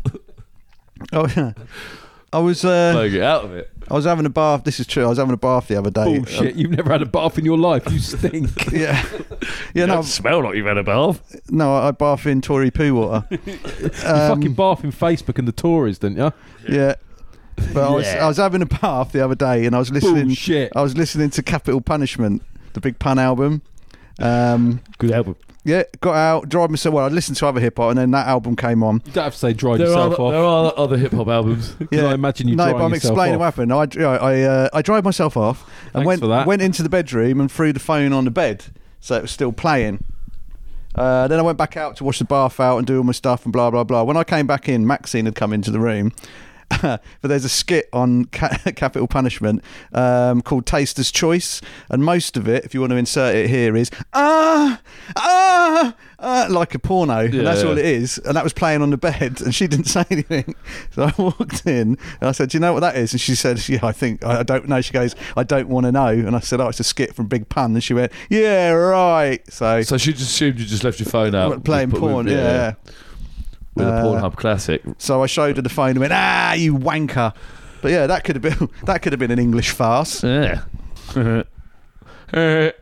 Oh, yeah. I was uh, No, get out of it. I was having a bath. This is true. I was having a bath the other day. Bullshit. You've never had a bath in your life. You stink. Yeah, yeah. You No, don't smell like you've had a bath. no. I bath in Tory poo water. You Um, fucking bath in Facebook and the Tories, didn't you? Yeah. But I was Yeah. I was having a bath the other day, and I was listening. Bullshit. I was listening to Capital Punishment, the Big Pun album. Um, Good album. yeah, got out, dried myself. Well, I listened to other hip hop, and then that album came on. You don't have to say dried There are, yourself there off. are other hip hop albums. Yeah. I imagine you No, drying but I'm yourself explaining off. what happened. I I uh, I dried myself off and Thanks went for that. went into the bedroom and threw the phone on the bed, so it was still playing. Uh, then I went back out to wash the bath out and do all my stuff and blah blah blah. When I came back in, Maxine had come into the room. But there's a skit on Ca- Capital Punishment um, called Taster's Choice, and most of it, if you want to insert it here, is ah ah ah like a porno, Yeah, and that's yeah. all it is. And that was playing on the bed, and she didn't say anything. So I walked in and I said, "Do you know what that is?" And she said, "Yeah, I think I I don't know." She goes, "I don't want to know." And I said, "Oh, it's a skit from Big Pun." And she went, "Yeah, right." So, So she just assumed you just left your phone out. playing with- with- porn, yeah. With a Uh, Pornhub classic. So I showed her the phone and went, "Ah, you wanker!" But yeah, that could have been that could have been an English farce. Yeah. Yeah.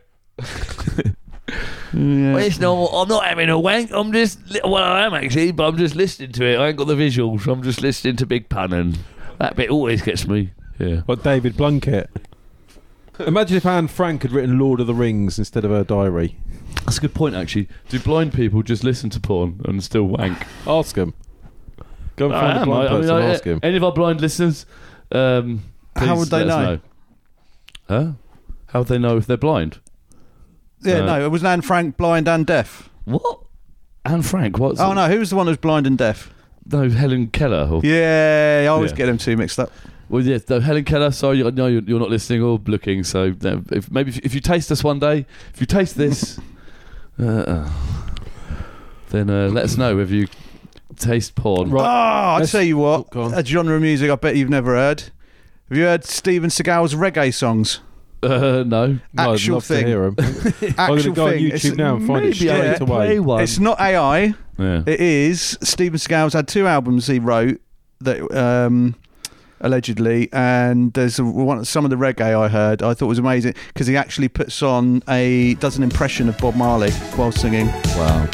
Well, it's not, I'm not having a wank. I'm just, well, I am actually, but I'm just listening to it. I ain't got the visuals. I'm just listening to Big Pun, and that bit always gets me. Yeah. What, David Blunkett? Imagine if Anne Frank had written Lord of the Rings instead of her diary. That's a good point, actually. Do blind people just listen to porn and still wank? Ask him. Go and I find a am. blind I- I mean, person and I- ask him. Any of our blind listeners? Um, How please would they let us know? Huh? How would they know if they're blind? Yeah, Uh, no, it was Anne Frank, blind and deaf. What? Anne Frank? What's Oh it? no, who was the one who's blind and deaf? No, Helen Keller. Or, Yeah, I always Yeah. get them two mixed up. Well, yes, no, Helen Keller. Sorry, I know you're, you're not listening or looking. So uh, if, maybe if, if you taste us one day, if you taste this, uh, then uh, let us know whether you taste porn. Right. Oh, I'll Let's- tell you what, Oh, go on. a genre of music I bet you've never heard. Have you heard Steven Seagal's reggae songs? Uh, no. No, I'd Actual love thing. to hear him. I'm going to Actual go on thing. YouTube It's- now and find it Maybe straight I yeah, could away. play one. It's not A I. Yeah. It is. Steven Seagal's had two albums he wrote that um, allegedly, and there's a, one some of the reggae I heard I thought was amazing because he actually puts on a does an impression of Bob Marley while singing. Wow.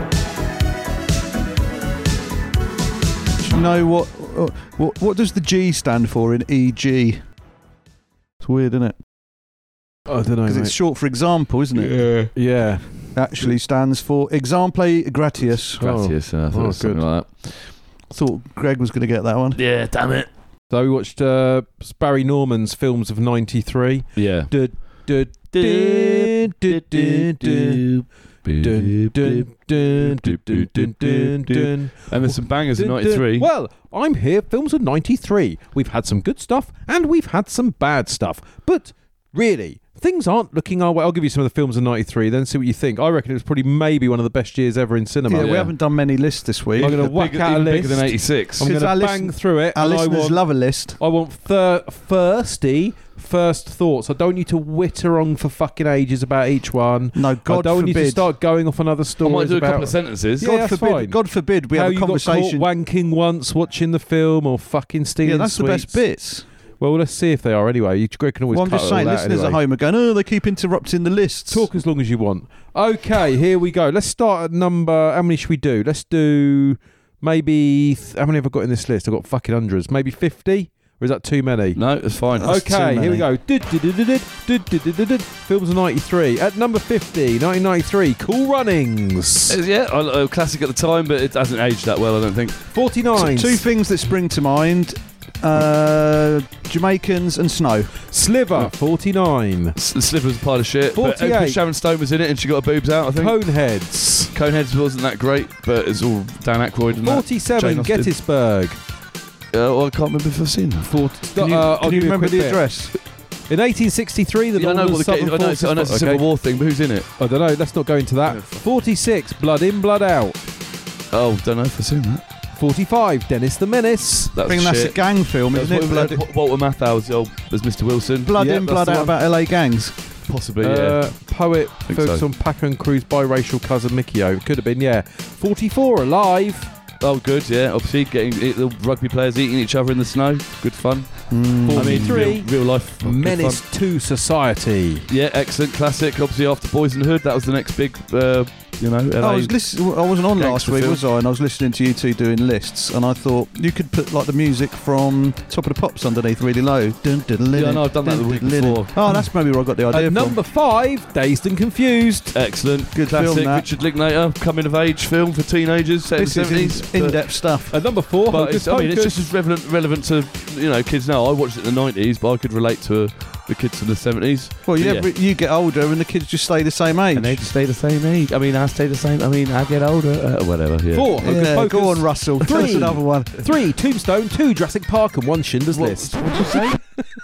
Do you know what what what does the G stand for in E G? It's weird, isn't it? I don't know, Because mate. it's short for example, isn't it? Yeah. Actually stands for Exemple Gratius. Gracias. uh, I thought Oh, it was something good. like that. Thought Greg was going to get that one. Yeah, damn it. So we watched uh, Barry Norman's films of ninety-three. Yeah. Du- du- du- du- du- du. Dun, dun, dun, dun, dun, dun, dun, dun. And there's some bangers in Dun, dun. ninety-three. Well, I'm here, films of ninety-three. We've had some good stuff and we've had some bad stuff. But Really, things aren't looking our way. I'll give you some of the films of ninety-three, then see what you think. I reckon it was probably maybe one of the best years ever in cinema. Yeah, we Yeah. haven't done many lists this week. I'm going to Bigger- whack out a even list. bigger than eighty-six. I'm going Because to our bang listen- through it. Our and I listeners want, love a list. I want thir- firsty, first thoughts. I don't want you to witter on for fucking ages about each one. No, I God don't want you to forbid. start going off on other I stories might do a about... couple of sentences. Yeah, God that's forbid. fine. God forbid we How have a you conversation. got caught wanking once watching the film or fucking stealing Yeah, that's sweets. the best bits. Well, let's see if they are anyway. You Greg can always Well, I'm cut just it all saying, out listeners anyway. at home are going, oh, they keep interrupting the lists. Talk as long as you want. Okay, here we go. Let's start at number... How many should we do? Let's do maybe... Th- how many have I got in this list? I've got fucking hundreds. Maybe fifty? Or is that too many? No, it's fine. That's Okay, too here we many. go. Du-du-du-du-du, du-du-du-du-du. Films of ninety-three. At number fifty, nineteen ninety-three, Cool Runnings. Uh, Yeah, a, a classic at the time, but it hasn't aged that well, I don't think. forty-nine, Two things that spring to mind. Uh, Jamaicans and snow. Sliver, forty-nine. S- Slipper's a pile of shit. But, uh, forty-eight. Sharon Stone was in it and she got her boobs out, I think. Coneheads. Coneheads wasn't that great, but it's all Dan Aykroyd and that. forty-seven, Jane Austen. Gettysburg. Uh, well, I can't remember if I've seen that. forty, Can you, uh, I'll can you give remember a the quick bit. address? In eighteen sixty-three, the Yeah, I know Northern what the Southern I know, it's, Forces... I know it's a okay. Civil War thing, but who's in it? I don't know, let's not go into that. forty-six, Blood In, Blood Out. Oh, don't know if I've seen that. forty-five, Dennis the Menace. That's I think that's shit. a gang film, That's isn't it? what- Blood, uh, Walter Matthau old, as Mister Wilson. blood Yeah, in, that's blood the out one. about L A gangs. Possibly, Uh, yeah. poet Think focused so. on Packer and Crew's biracial cousin Mikio. Could have been, yeah. forty-four, Alive. Oh, good, yeah. Obviously, getting it, the rugby players eating each other in the snow. Good fun. I mean, forty-three, real, real life. good Menace fun. to Society. Yeah, excellent classic. Obviously, after Boys in the Hood, that was the next big, uh, you know, L A. I was listen- I wasn't on last Gangster week, film. was I? And I was listening to you two doing lists, and I thought you could put like the music from Top of the Pops underneath really low. Dun, dun, dun, Yeah, I know, I've done that the week dun, dun, dun. before. Oh, that's maybe where I got the idea At from. number five, Dazed and Confused. Excellent. Good classic. film, that. Richard Linklater, coming of age film for teenagers set in This the is seventies. in- in-depth stuff. At number four, But Hocus it's, I mean, it's Pocus. just as relevant, relevant to, you know, kids now. I watched it in the nineties, but I could relate to uh, the kids in the seventies. Well, you, Yeah. never, you get older and the kids just stay the same age. And they just stay the same age. I mean, I stay the same. I mean, I get older. Uh, whatever. Yeah. Four, Hocus yeah, Pocus. go on, Russell. Tell us Three. another one. Three, Tombstone. Two, Jurassic Park. And one, Schindler's List. What did you say?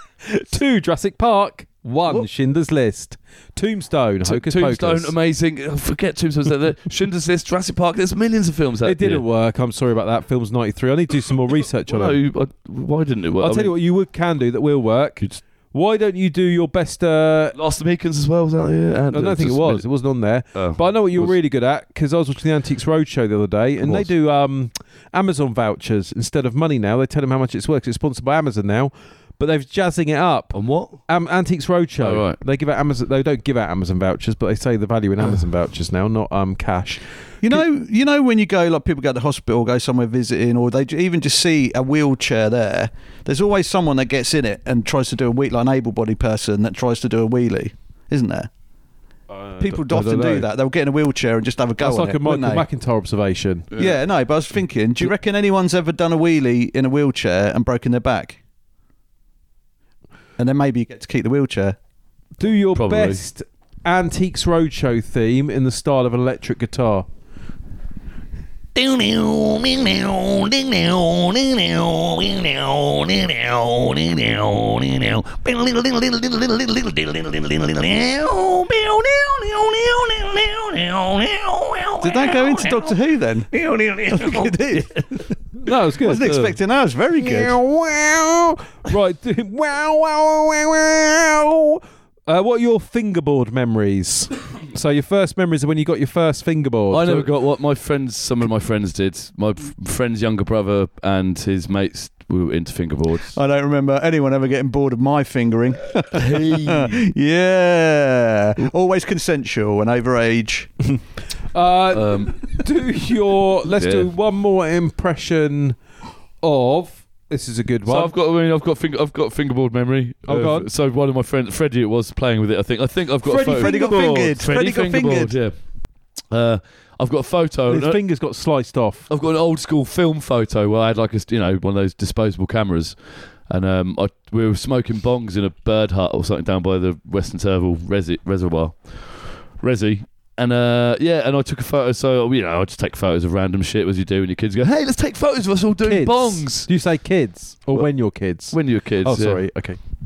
Two, Jurassic Park. One, What? Schindler's List. Tombstone, Hocus Tombstone, Pocus. amazing. Oh, forget Tombstone. the Schindler's List, Jurassic Park. There's millions of films out It didn't there. work. I'm sorry about that. Film's ninety-three. I need to do some more research on it. No, I, why didn't it work? I'll tell you what you would can do that will work. You'd- Why don't you do your best... Uh, Last of the Mohicans as well was that? Yeah, I don't think it was. It wasn't on there. Oh. But I know what you're Was- really good at because I was watching the Antiques Roadshow the other day, and they was. do um, Amazon vouchers instead of money now. They tell them how much it's worth. 'Cause it's sponsored by Amazon now, but they're jazzing it up. On what? Um, Antiques Roadshow. Oh, right. They give out Amazon. They don't give out Amazon vouchers, but they say the value in Amazon vouchers now, not um cash. You know, you know when you go, like people go to the hospital, go somewhere visiting, or they j- even just see a wheelchair there. There's always someone that gets in it and tries to do a wheelie, like an able-bodied person that tries to do a wheelie, isn't there? People I don't often know. do that. They'll get in a wheelchair and just have a go That's on like it, a wouldn't Michael they? McIntyre observation. Yeah, no, but I was thinking, do you reckon anyone's ever done a wheelie in a wheelchair and broken their back? And then maybe you get to keep the wheelchair. Do your Probably. best Antiques Roadshow theme in the style of an electric guitar. Did that go into Doctor Who then? I think it did. No, it was good. Wasn't expecting that. It was very good. Right. do- Wow, wow, wow, wow. Uh, what are your fingerboard memories? So your first memories are when you got your first fingerboard. I never So- got what my friends, some of my friends did. My f- friend's younger brother and his mates were into fingerboards. I don't remember anyone ever getting bored of my fingering. Yeah. Always consensual and over age. Uh, Um, do your. Let's Yeah. do one more impression of. This is a good one. so I've got, I mean, I've got, finger, I've got fingerboard memory. Oh, Uh, go on. So one of my friends, Freddie, it was playing with it. I think. I think I've got Freddie a photo. Freddie got Fingerboard. fingered. Freddie Freddie got fingerboard. fingered. Yeah. Uh, I've got a photo. His fingers got sliced off. I've got an old school film photo where I had like a, you know, one of those disposable cameras, and um, I, we were smoking bongs in a bird hut or something down by the Western Turville Resi, Reservoir, Resi, and uh, yeah, and I took a photo. So you know, I just take photos of random shit as you do when your kids go, "Hey, let's take photos of us all doing Kids. bongs." Do you say kids or What? when you're kids? When you're kids. oh, yeah. sorry. Okay.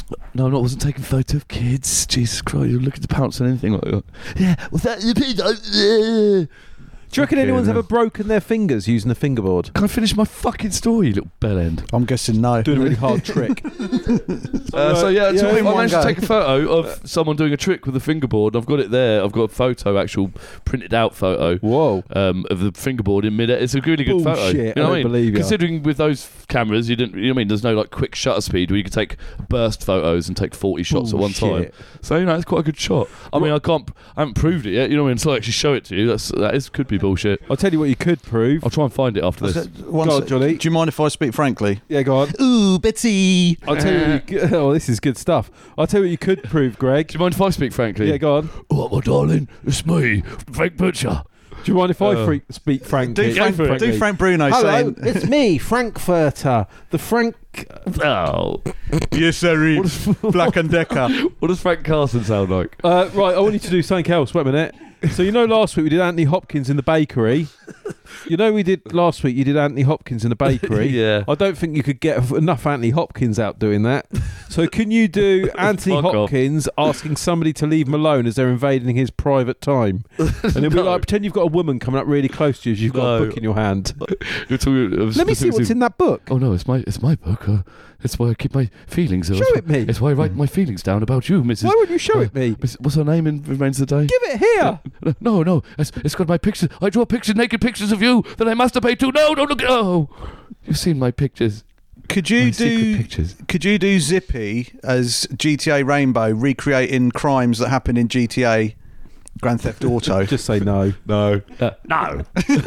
No, I wasn't taking photo of kids. Jesus Christ, you're looking to pounce on anything like that. Yeah, was that the pedo? Do you reckon Okay, anyone's yeah. ever broken their fingers using a fingerboard? Can I finish my fucking story, you little bellend? I'm guessing no. Doing a really hard trick. Uh, so yeah, yeah, so in I one managed to go. take a photo of someone doing a trick with a fingerboard. I've got it there. I've got a photo, actual printed out photo. Whoa. Um, of the fingerboard in mid. It's a really good photo. Bullshit, You I know don't what I mean? believe ya. Considering with those cameras, you didn't. You know what I mean? There's no like quick shutter speed where you could take burst photos and take forty shots at one time. Bullshit. So you know, it's quite a good shot. I mean, I can't. I haven't proved it yet. You know what I mean? Until I actually show it to you. That's that is could be bullshit. I'll tell you what you could prove. I'll try and find it after this. One Go on, sec. Johnny. Do you mind if I speak frankly? Yeah, go on. Ooh, Betty. I'll tell you what you could, oh, this is good stuff. I'll tell you what you could prove, Greg. Do you mind if I speak frankly? Yeah, go on. Oh, my darling, it's me, Frank Butcher. Do you mind if I Uh, freak, speak frankly? Do Frank, frankly? do Frank Bruno Hello, saying, it's me, Frankfurter. The Frank... Oh, yes, sir, what does, Black and Decker. what does Frank Carson sound like? Uh, right, I want you to do something else. Wait a minute. So you know last week we did Anthony Hopkins in the bakery. You know we did last week you did Anthony Hopkins in the bakery. Yeah. I don't think you could get enough Anthony Hopkins out doing that. So can you do Anthony Fuck off. Hopkins asking somebody to leave him alone as they're invading his private time? And it'll be No. like, pretend you've got a woman coming up really close to you as you've got No. a book in your hand. You're talking, uh, Let me see what's in that book. Oh no, it's my it's my book. Uh, it's why I keep my feelings. Uh, Show it's it why, me. It's why I write my feelings down about you, Missus Why wouldn't you show uh, it me? Miss- What's her name in Remains of the Day? Give it here. No, no, it's, it's got my pictures. I draw pictures, naked pictures of you that I masturbate to. No, don't look. Oh, you've seen my pictures. Could you My secret do? pictures. Could you do Zippy as G T A Rainbow, recreating crimes that happen in G T A Grand Theft Auto? Just say no. No. Uh, No.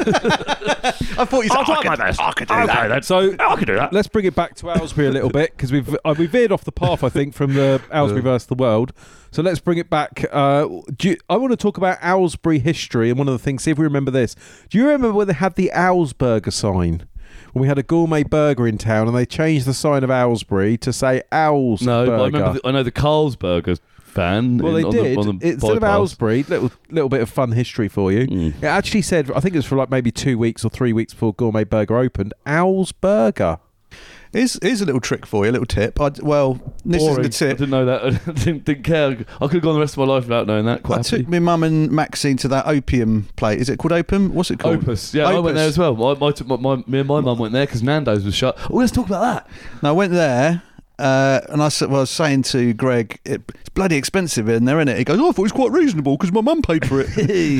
I thought you said, I'll try I my could- best. I could do Okay, that. then. So I can do that. let's bring it back to Aylesbury a little bit because we've uh, we veered off the path, I think, from the Aylesbury versus the world. So let's bring it back. Uh, do you, I want to talk about Aylesbury history, and one of the things. See if we remember this. Do you remember when they had the Owlsburger sign? When we had a gourmet burger in town, and they changed the sign of Aylesbury to say Owlsburger. no, but I remember. The, I know the Carlsberger fan. Well, in, they on did. The, on the Instead of bypass. Aylesbury, little little bit of fun history for you. Mm. It actually said, I think it was for like maybe two weeks or three weeks before Gourmet Burger opened, Owlsburger. Here's, here's a little trick for you, a little tip. I'd, well, this Boring. is the I tip. didn't know that. I didn't, didn't care. I could have gone the rest of my life without knowing that. Quite I happily. took my mum and Maxine to that opium place. Is it called Opium? What's it called? Opus. Yeah, I went there as well. My, my, my, my, me and my mum went there because Nando's was shut. Oh, let's talk about that. No, I went there, uh, and I, said, well, I was saying to Greg, it, it's bloody expensive in there, isn't it? He goes, oh, I thought it was quite reasonable because my mum paid for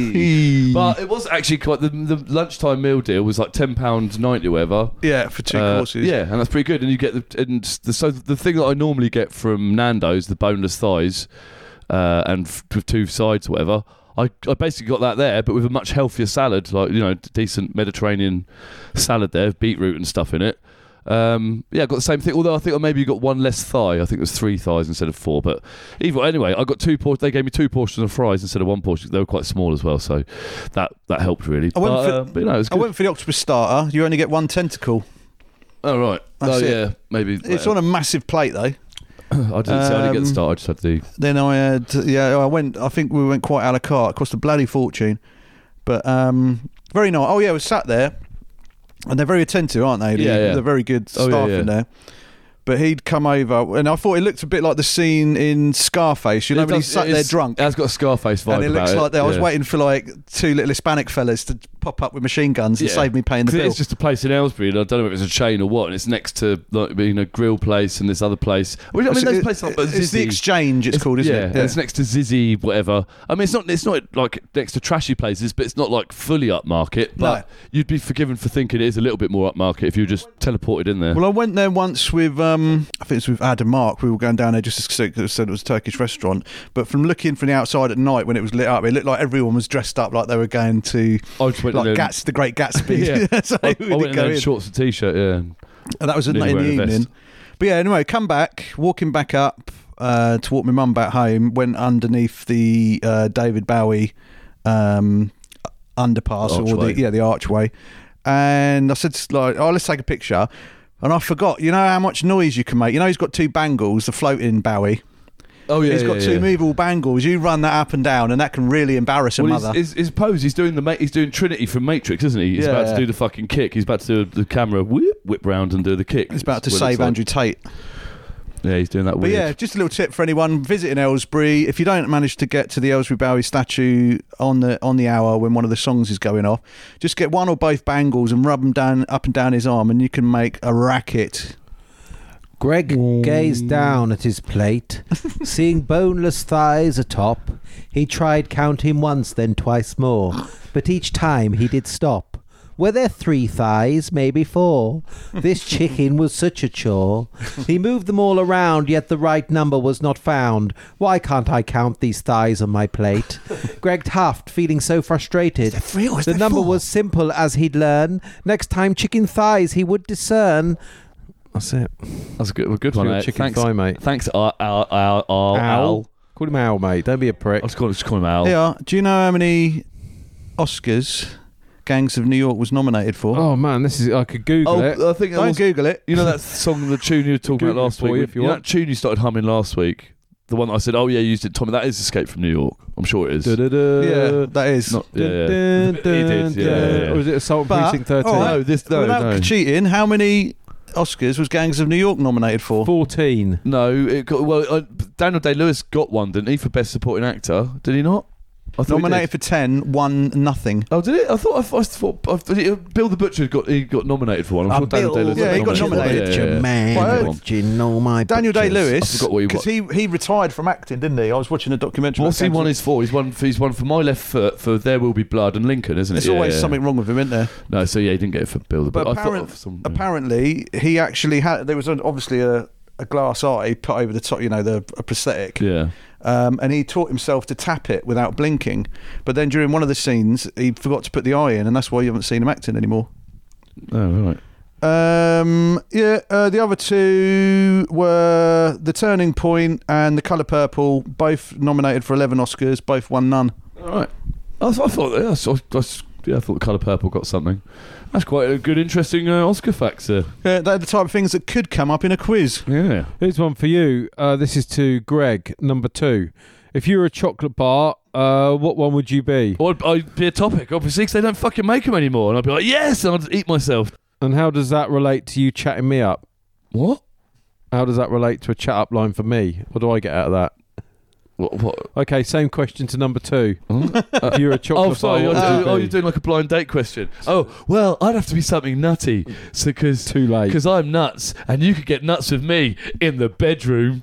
it. But it was actually quite. The, the lunchtime meal deal was like ten pounds ninety, or whatever. Yeah, for two Uh, courses. Yeah, and that's pretty good. And you get the and the so the thing that I normally get from Nando's, the boneless thighs, uh, and f- with two sides, or whatever. I, I basically got that there, but with a much healthier salad, like you know, decent Mediterranean salad there, beetroot and stuff in it. Um, yeah, I got the same thing. Although I think I maybe got one less thigh. I think it was three thighs instead of four. But either anyway, I got two portions. They gave me two portions of fries instead of one portion. They were quite small as well, so that that helped really. I went but, for- uh, but, you know, it was I good. went for the octopus starter. You only get one tentacle. Oh right. That's oh it. yeah. Maybe It's on a massive plate, though. I didn't see. I didn't get Um, the start. I just had the. Then I had, yeah, I went, I think we went quite a la carte. It cost a bloody fortune. But um, very nice. Oh, yeah, I was sat there. And they're very attentive, aren't they? Yeah, yeah. They're very good Oh, staff yeah, yeah. in there. But he'd come over, and I thought it looked a bit like the scene in Scarface. You know, It when he's does- sat there it's- drunk. It has got a Scarface vibe And it about looks it. like that. I was yeah. waiting for like two little Hispanic fellas to pop up with machine guns and Yeah. save me paying the 'Cause bill. it's just a place in Aylesbury, and I don't know if it's a chain or what. And it's next to like being a grill place and this other place. I mean, I mean It's- those it- places. Like, it's the Zizzy. Exchange. It's, called, isn't yeah, it? and it's next to Zizzy, whatever. I mean, it's not. It's not like next to trashy places, but it's not like fully upmarket. But No. you'd be forgiven for thinking it is a little bit more upmarket if you were just teleported in there. Well, I went there once with, um, I think it was with Ad and Mark. We were going down there just to say- said it was a Turkish restaurant. But from looking from the outside at night when it was lit up, it looked like everyone was dressed up like they were going to I just went like in there. Gats, the Great Gatsby. Yeah. so I, we I did went in go there in in. shorts and t-shirt. Yeah. And that was at Nearly night in the wearing a vest. evening. But yeah, anyway, come back, walking back up uh, to walk my mum back home, went underneath the uh, David Bowie um, underpass or Archway. the yeah the archway, and I said like, oh, let's take a picture. And I forgot, you know how much noise you can make. You know he's got two bangles, the floating Bowie. Oh yeah. he's got yeah, two yeah. movable bangles. You run that up and down, and that can really embarrass a Well, mother. his, his, his pose, he's doing the ma- he's doing Trinity from Matrix, isn't he? He's Yeah, about yeah. to do the fucking kick. He's about to do the camera whip, whip round and do the kick. He's about to Well, save it's like- Andrew Tate. Yeah, he's doing that But weird. yeah, just a little tip for anyone visiting Aylesbury. If you don't manage to get to the Aylesbury Bowie statue on the on the hour when one of the songs is going off, just get one or both bangles and rub them down up and down his arm, and you can make a racket. Greg gazed down at his plate, seeing boneless thighs atop. He tried counting once, then twice more, but each time he did stop. Were there three thighs, maybe four? This chicken was such a chore. He moved them all around, yet the right number was not found. Why can't I count these thighs on my plate? Greg huffed, feeling so frustrated. three or is The there number four? was simple, as he'd learn. Next time chicken thighs he would discern. That's it. That's a good, a good one. Your Mate. chicken Thanks, thigh, mate. Thanks, Al. Al. Al. Al. Al. Call him Al, mate. Don't be a prick. I'll just call, just call him Al. Yeah. Do you know how many Oscars Gangs of New York was nominated for? Oh man, this is. I could Google Oh, it. I think that Don't was, Google it. you know that song, the tune you were talking Google about it last for week. you if you you know want. that tune you started humming last week. The one that I said, oh yeah, you used it, Tommy. That is Escape from New York. I'm sure it is. Da-da-da. Yeah, that is. Not, yeah, yeah. Dun, He dun, did, yeah, dun. yeah, yeah. Or was it Assault on But- Precinct thirteen? all right, No, this no, Without no. cheating, how many Oscars was Gangs of New York nominated for? fourteen. No, it got, well, uh, Daniel Day-Lewis got one, didn't he, for Best Supporting Actor? Did he not? I thought he Nominated did. for ten, won nothing. Oh, did it? I thought. I, thought- I thought. I thought Bill the Butcher got he got nominated for one. I'm Uh, sure Daniel Bill Day-Lewis Yeah, he got for one. nominated. Yeah, yeah, yeah. Man, Well, do you know my Daniel butchers? Day-Lewis, I forgot what he because he, he retired from acting, didn't he? I was watching a documentary. What's about he Gangs won of- his for? He's won. For, he's won for My Left Foot, for There Will Be Blood, and Lincoln, isn't it? There's Yeah, always yeah. something wrong with him, isn't there? No, so yeah, he didn't get it for Bill the But Butcher. I thought apparent, of some, apparently, he actually had. There was an, obviously a, a glass eye put over the top, you know, the a prosthetic. Yeah. Um, and he taught himself to tap it without blinking. But then during one of the scenes, he forgot to put the eye in, and that's why you haven't seen him acting anymore. Oh right. Um, yeah, uh, the other two were The Turning Point and The Colour Purple, both nominated for eleven Oscars, both won none. All right. I, th- I thought. Yeah, I, s- I s- yeah, I thought The Colour Purple got something. That's quite a good, interesting uh, Oscar facts there. Uh, they're the type of things that could come up in a quiz. Yeah. Here's one for you. Uh, this is to Greg, number two. If you were a chocolate bar, uh, what one would you be? Or I'd, I'd be a topic, obviously, because they don't fucking make them anymore, and I'd be like, yes, and I'd eat myself. And how does that relate to you chatting me up? What? How does that relate to a chat up line for me? What do I get out of that? What? What? Okay, same question to number two. Huh? If you're a chocolate Oh, sorry. bar, You're what would doing, you oh, be? you're doing like a blind date question. Oh, well, I'd have to be something nutty, so because Too late. because I'm nuts, and you could get nuts with me in the bedroom.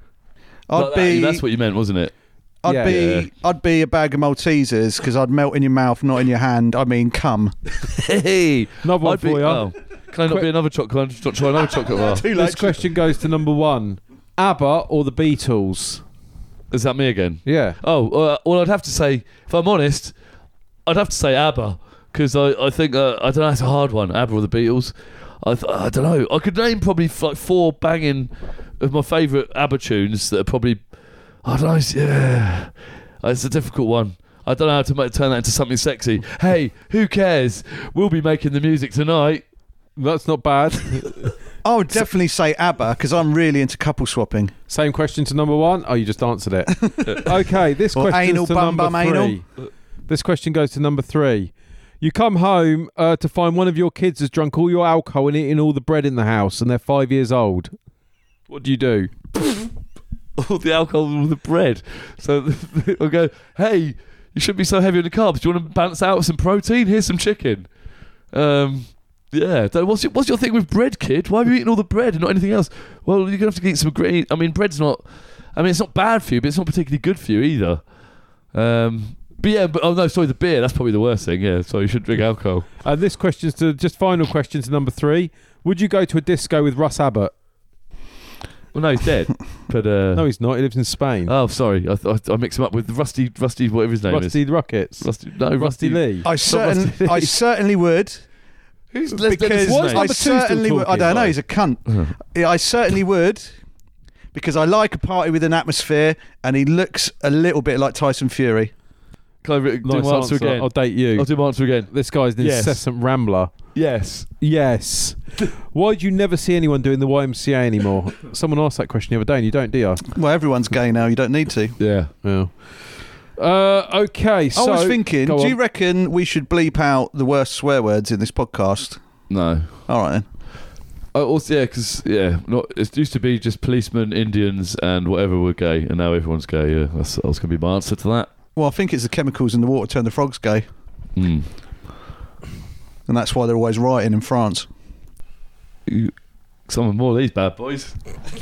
I'd Like that. be, That's what you meant, wasn't it? I'd Yeah. be, Yeah. I'd be a bag of Maltesers because I'd melt in your mouth, not in your hand. I mean, come. Hey, Another one I'd be. for you. Oh, can I not Quick- be another chocolate? Can I not try another chocolate bar? Too This question goes to number one. ABBA or the Beatles? Is that me again? Yeah. Oh, uh, well, I'd have to say, if I'm honest, I'd have to say ABBA, because I, I think, uh, I don't know, it's a hard one, ABBA or the Beatles. I, th- I don't know. I could name probably f- like four banging of my favourite ABBA tunes that are probably, I don't know, it's, yeah, it's a difficult one. I don't know how to make, turn that into something sexy. Hey, who cares? We'll be making the music tonight. That's not bad. I would definitely say ABBA because I'm really into couple swapping. Same question to number one. Oh, you just answered it. Okay, this Or question anal to bum number bum three. anal. This question goes to number three. You come home uh, to find one of your kids has drunk all your alcohol and eaten all the bread in the house, and they're five years old. What do you do? All the alcohol and the bread. So I'll go, hey, you shouldn't be so heavy on the carbs. Do you want to balance out with some protein? Here's some chicken. Um, yeah. So what's your, what's your thing with bread, kid? Why have you eaten all the bread and not anything else? Well, you're going to have to eat some green. I mean, bread's not, I mean, it's not bad for you, but it's not particularly good for you either. Um, but yeah, but, oh no, sorry, the beer, that's probably the worst thing. Yeah, so you should drink alcohol. And this question's to just final question to number three. Would you go to a disco with Russ Abbott? Well, no, he's dead. But uh, No, he's not. He lives in Spain. oh, sorry, I, I, I mix him up with Rusty, Rusty, whatever his name Rusty is. Rockets. Rusty, no, Rusty Rusty, Lee. I, certain, Rusty. I certainly would. Who's Les Because Dennis's Why is name? I number two still certainly would. I talking? don't know. He's a cunt. Uh-huh. Yeah, I certainly would. Because I like a party with an atmosphere, and he looks a little bit like Tyson Fury. Can I re- do Nice my answer answer. again? I'll date you. I'll do my answer again. This guy's an Yes. incessant rambler. Yes. Yes. Why do you never see anyone doing the Y M C A anymore? Someone asked that question the other day, and you don't, do you? Well, everyone's gay now. You don't need to. Yeah. Yeah. Uh, okay, so I was thinking, go do you on. reckon we should bleep out the worst swear words in this podcast? No. All right then. Oh, also, yeah, because yeah, not it used to be just policemen, Indians, and whatever were gay, and now everyone's gay. Yeah, that's, that was going to be my answer to that. Well, I think it's the chemicals in the water turn the frogs gay, Mm. and that's why they're always rioting in France. You, some more of these bad boys.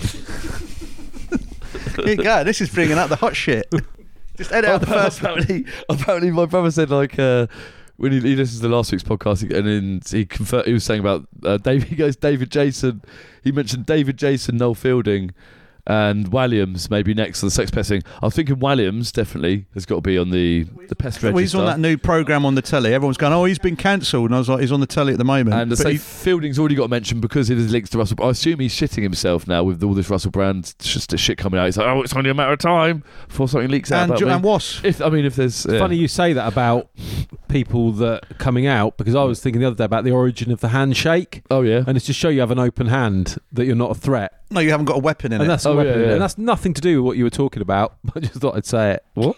Here you go. This is bringing up the hot shit. Just edit out the first. apparently, apparently, my brother said like uh, when he, he listens to last week's podcast, and then he confer- he was saying about uh, David. He goes David Jason. He mentioned David Jason, Noel Fielding, and Williams maybe next to the Sex Pest thing. I was thinking Williams definitely has got to be on the the pest register. Well, he's on that new programme on the telly. Everyone's going, oh, he's been cancelled. And I was like, he's on the telly at the moment. And But so he- Fielding's already got to mention because it is links to Russell. I assume he's shitting himself now with all this Russell Brand just shit coming out. He's like, oh, it's only a matter of time before something leaks out and, about Jo- me. and Was. If I mean, if there's yeah. Funny you say that about people that are coming out, because I was thinking the other day about the origin of the handshake, Oh yeah. and it's to show you have an open hand, that you're not a threat. No, you haven't got a weapon in And it. that's a Oh, weapon, yeah, yeah. and that's nothing to do with what you were talking about. I just thought I'd say it. What?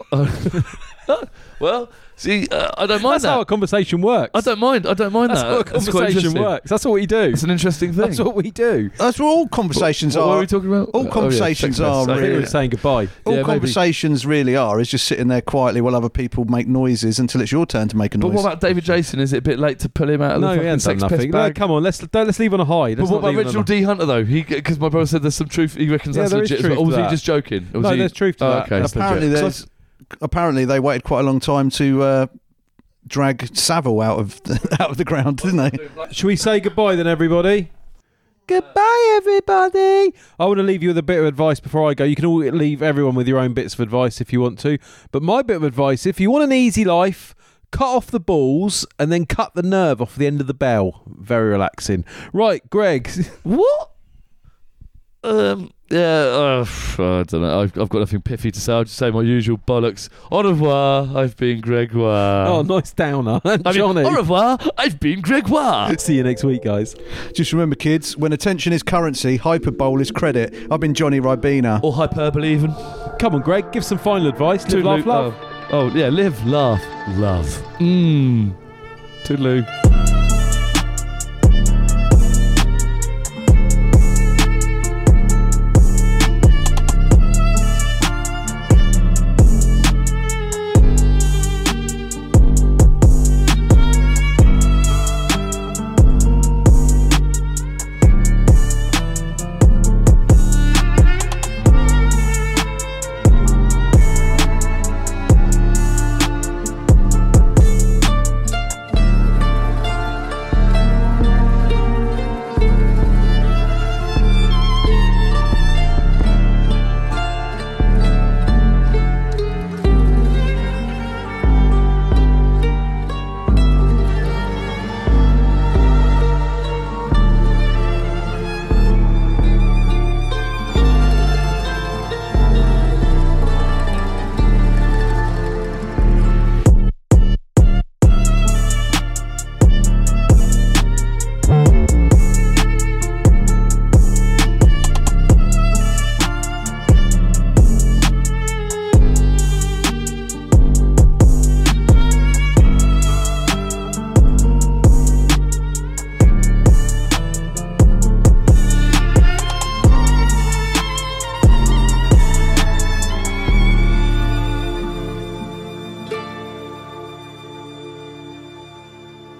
Well, see, uh, I don't mind That's that. how a conversation works. I don't mind. I don't mind That's that. how a That's quite conversation interesting. works. That's what we do. It's an interesting thing. That's what we do. That's what all conversations What, are. what were we talking about? All Oh, yeah, conversations sex are pest. I think we really- were saying goodbye. All Yeah, maybe. conversations really are is just sitting there quietly while other people make noises until it's your turn to make a But noise. what about David Jason? Is it a bit late to pull him out of No, the he fucking hasn't done Sex Pest nothing. No, bag? come on, let's don't, let's leave on a high. But Let's what not about leave on a- Reginald D. Hunter though? He because my brother said there's some truth. He reckons Yeah, that's there is legit. truth Or was to he that. just joking? Or was No, he- there's truth to Oh, that. okay. That's apparently, legit. there's apparently they waited quite a long time to uh, drag Savile out of the, out of the ground, didn't they? Shall we say goodbye then, everybody? Goodbye, everybody. I want to leave you with a bit of advice before I go. You can all leave everyone with your own bits of advice if you want to. But my bit of advice, if you want an easy life, cut off the balls and then cut the nerve off the end of the bell. Very relaxing. Right, Greg. What? Um. Yeah. Uh, I don't know. I've, I've got nothing pithy to say. I'll just say my usual bollocks. Au revoir. I've been Gregoire. Oh, nice downer. And I mean, Johnny. au revoir. I've been Gregoire. See you next week, guys. Just remember, kids, when attention is currency, hyperbole is credit. I've been Johnny Ribena. Or hyperbole even. Come on, Greg. Give some final advice. Live, laugh, love. Oh, oh yeah. Live, laugh, love. Mmm. Toodaloo.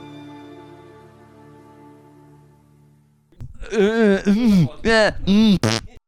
Uh, mm, yeah. Mm.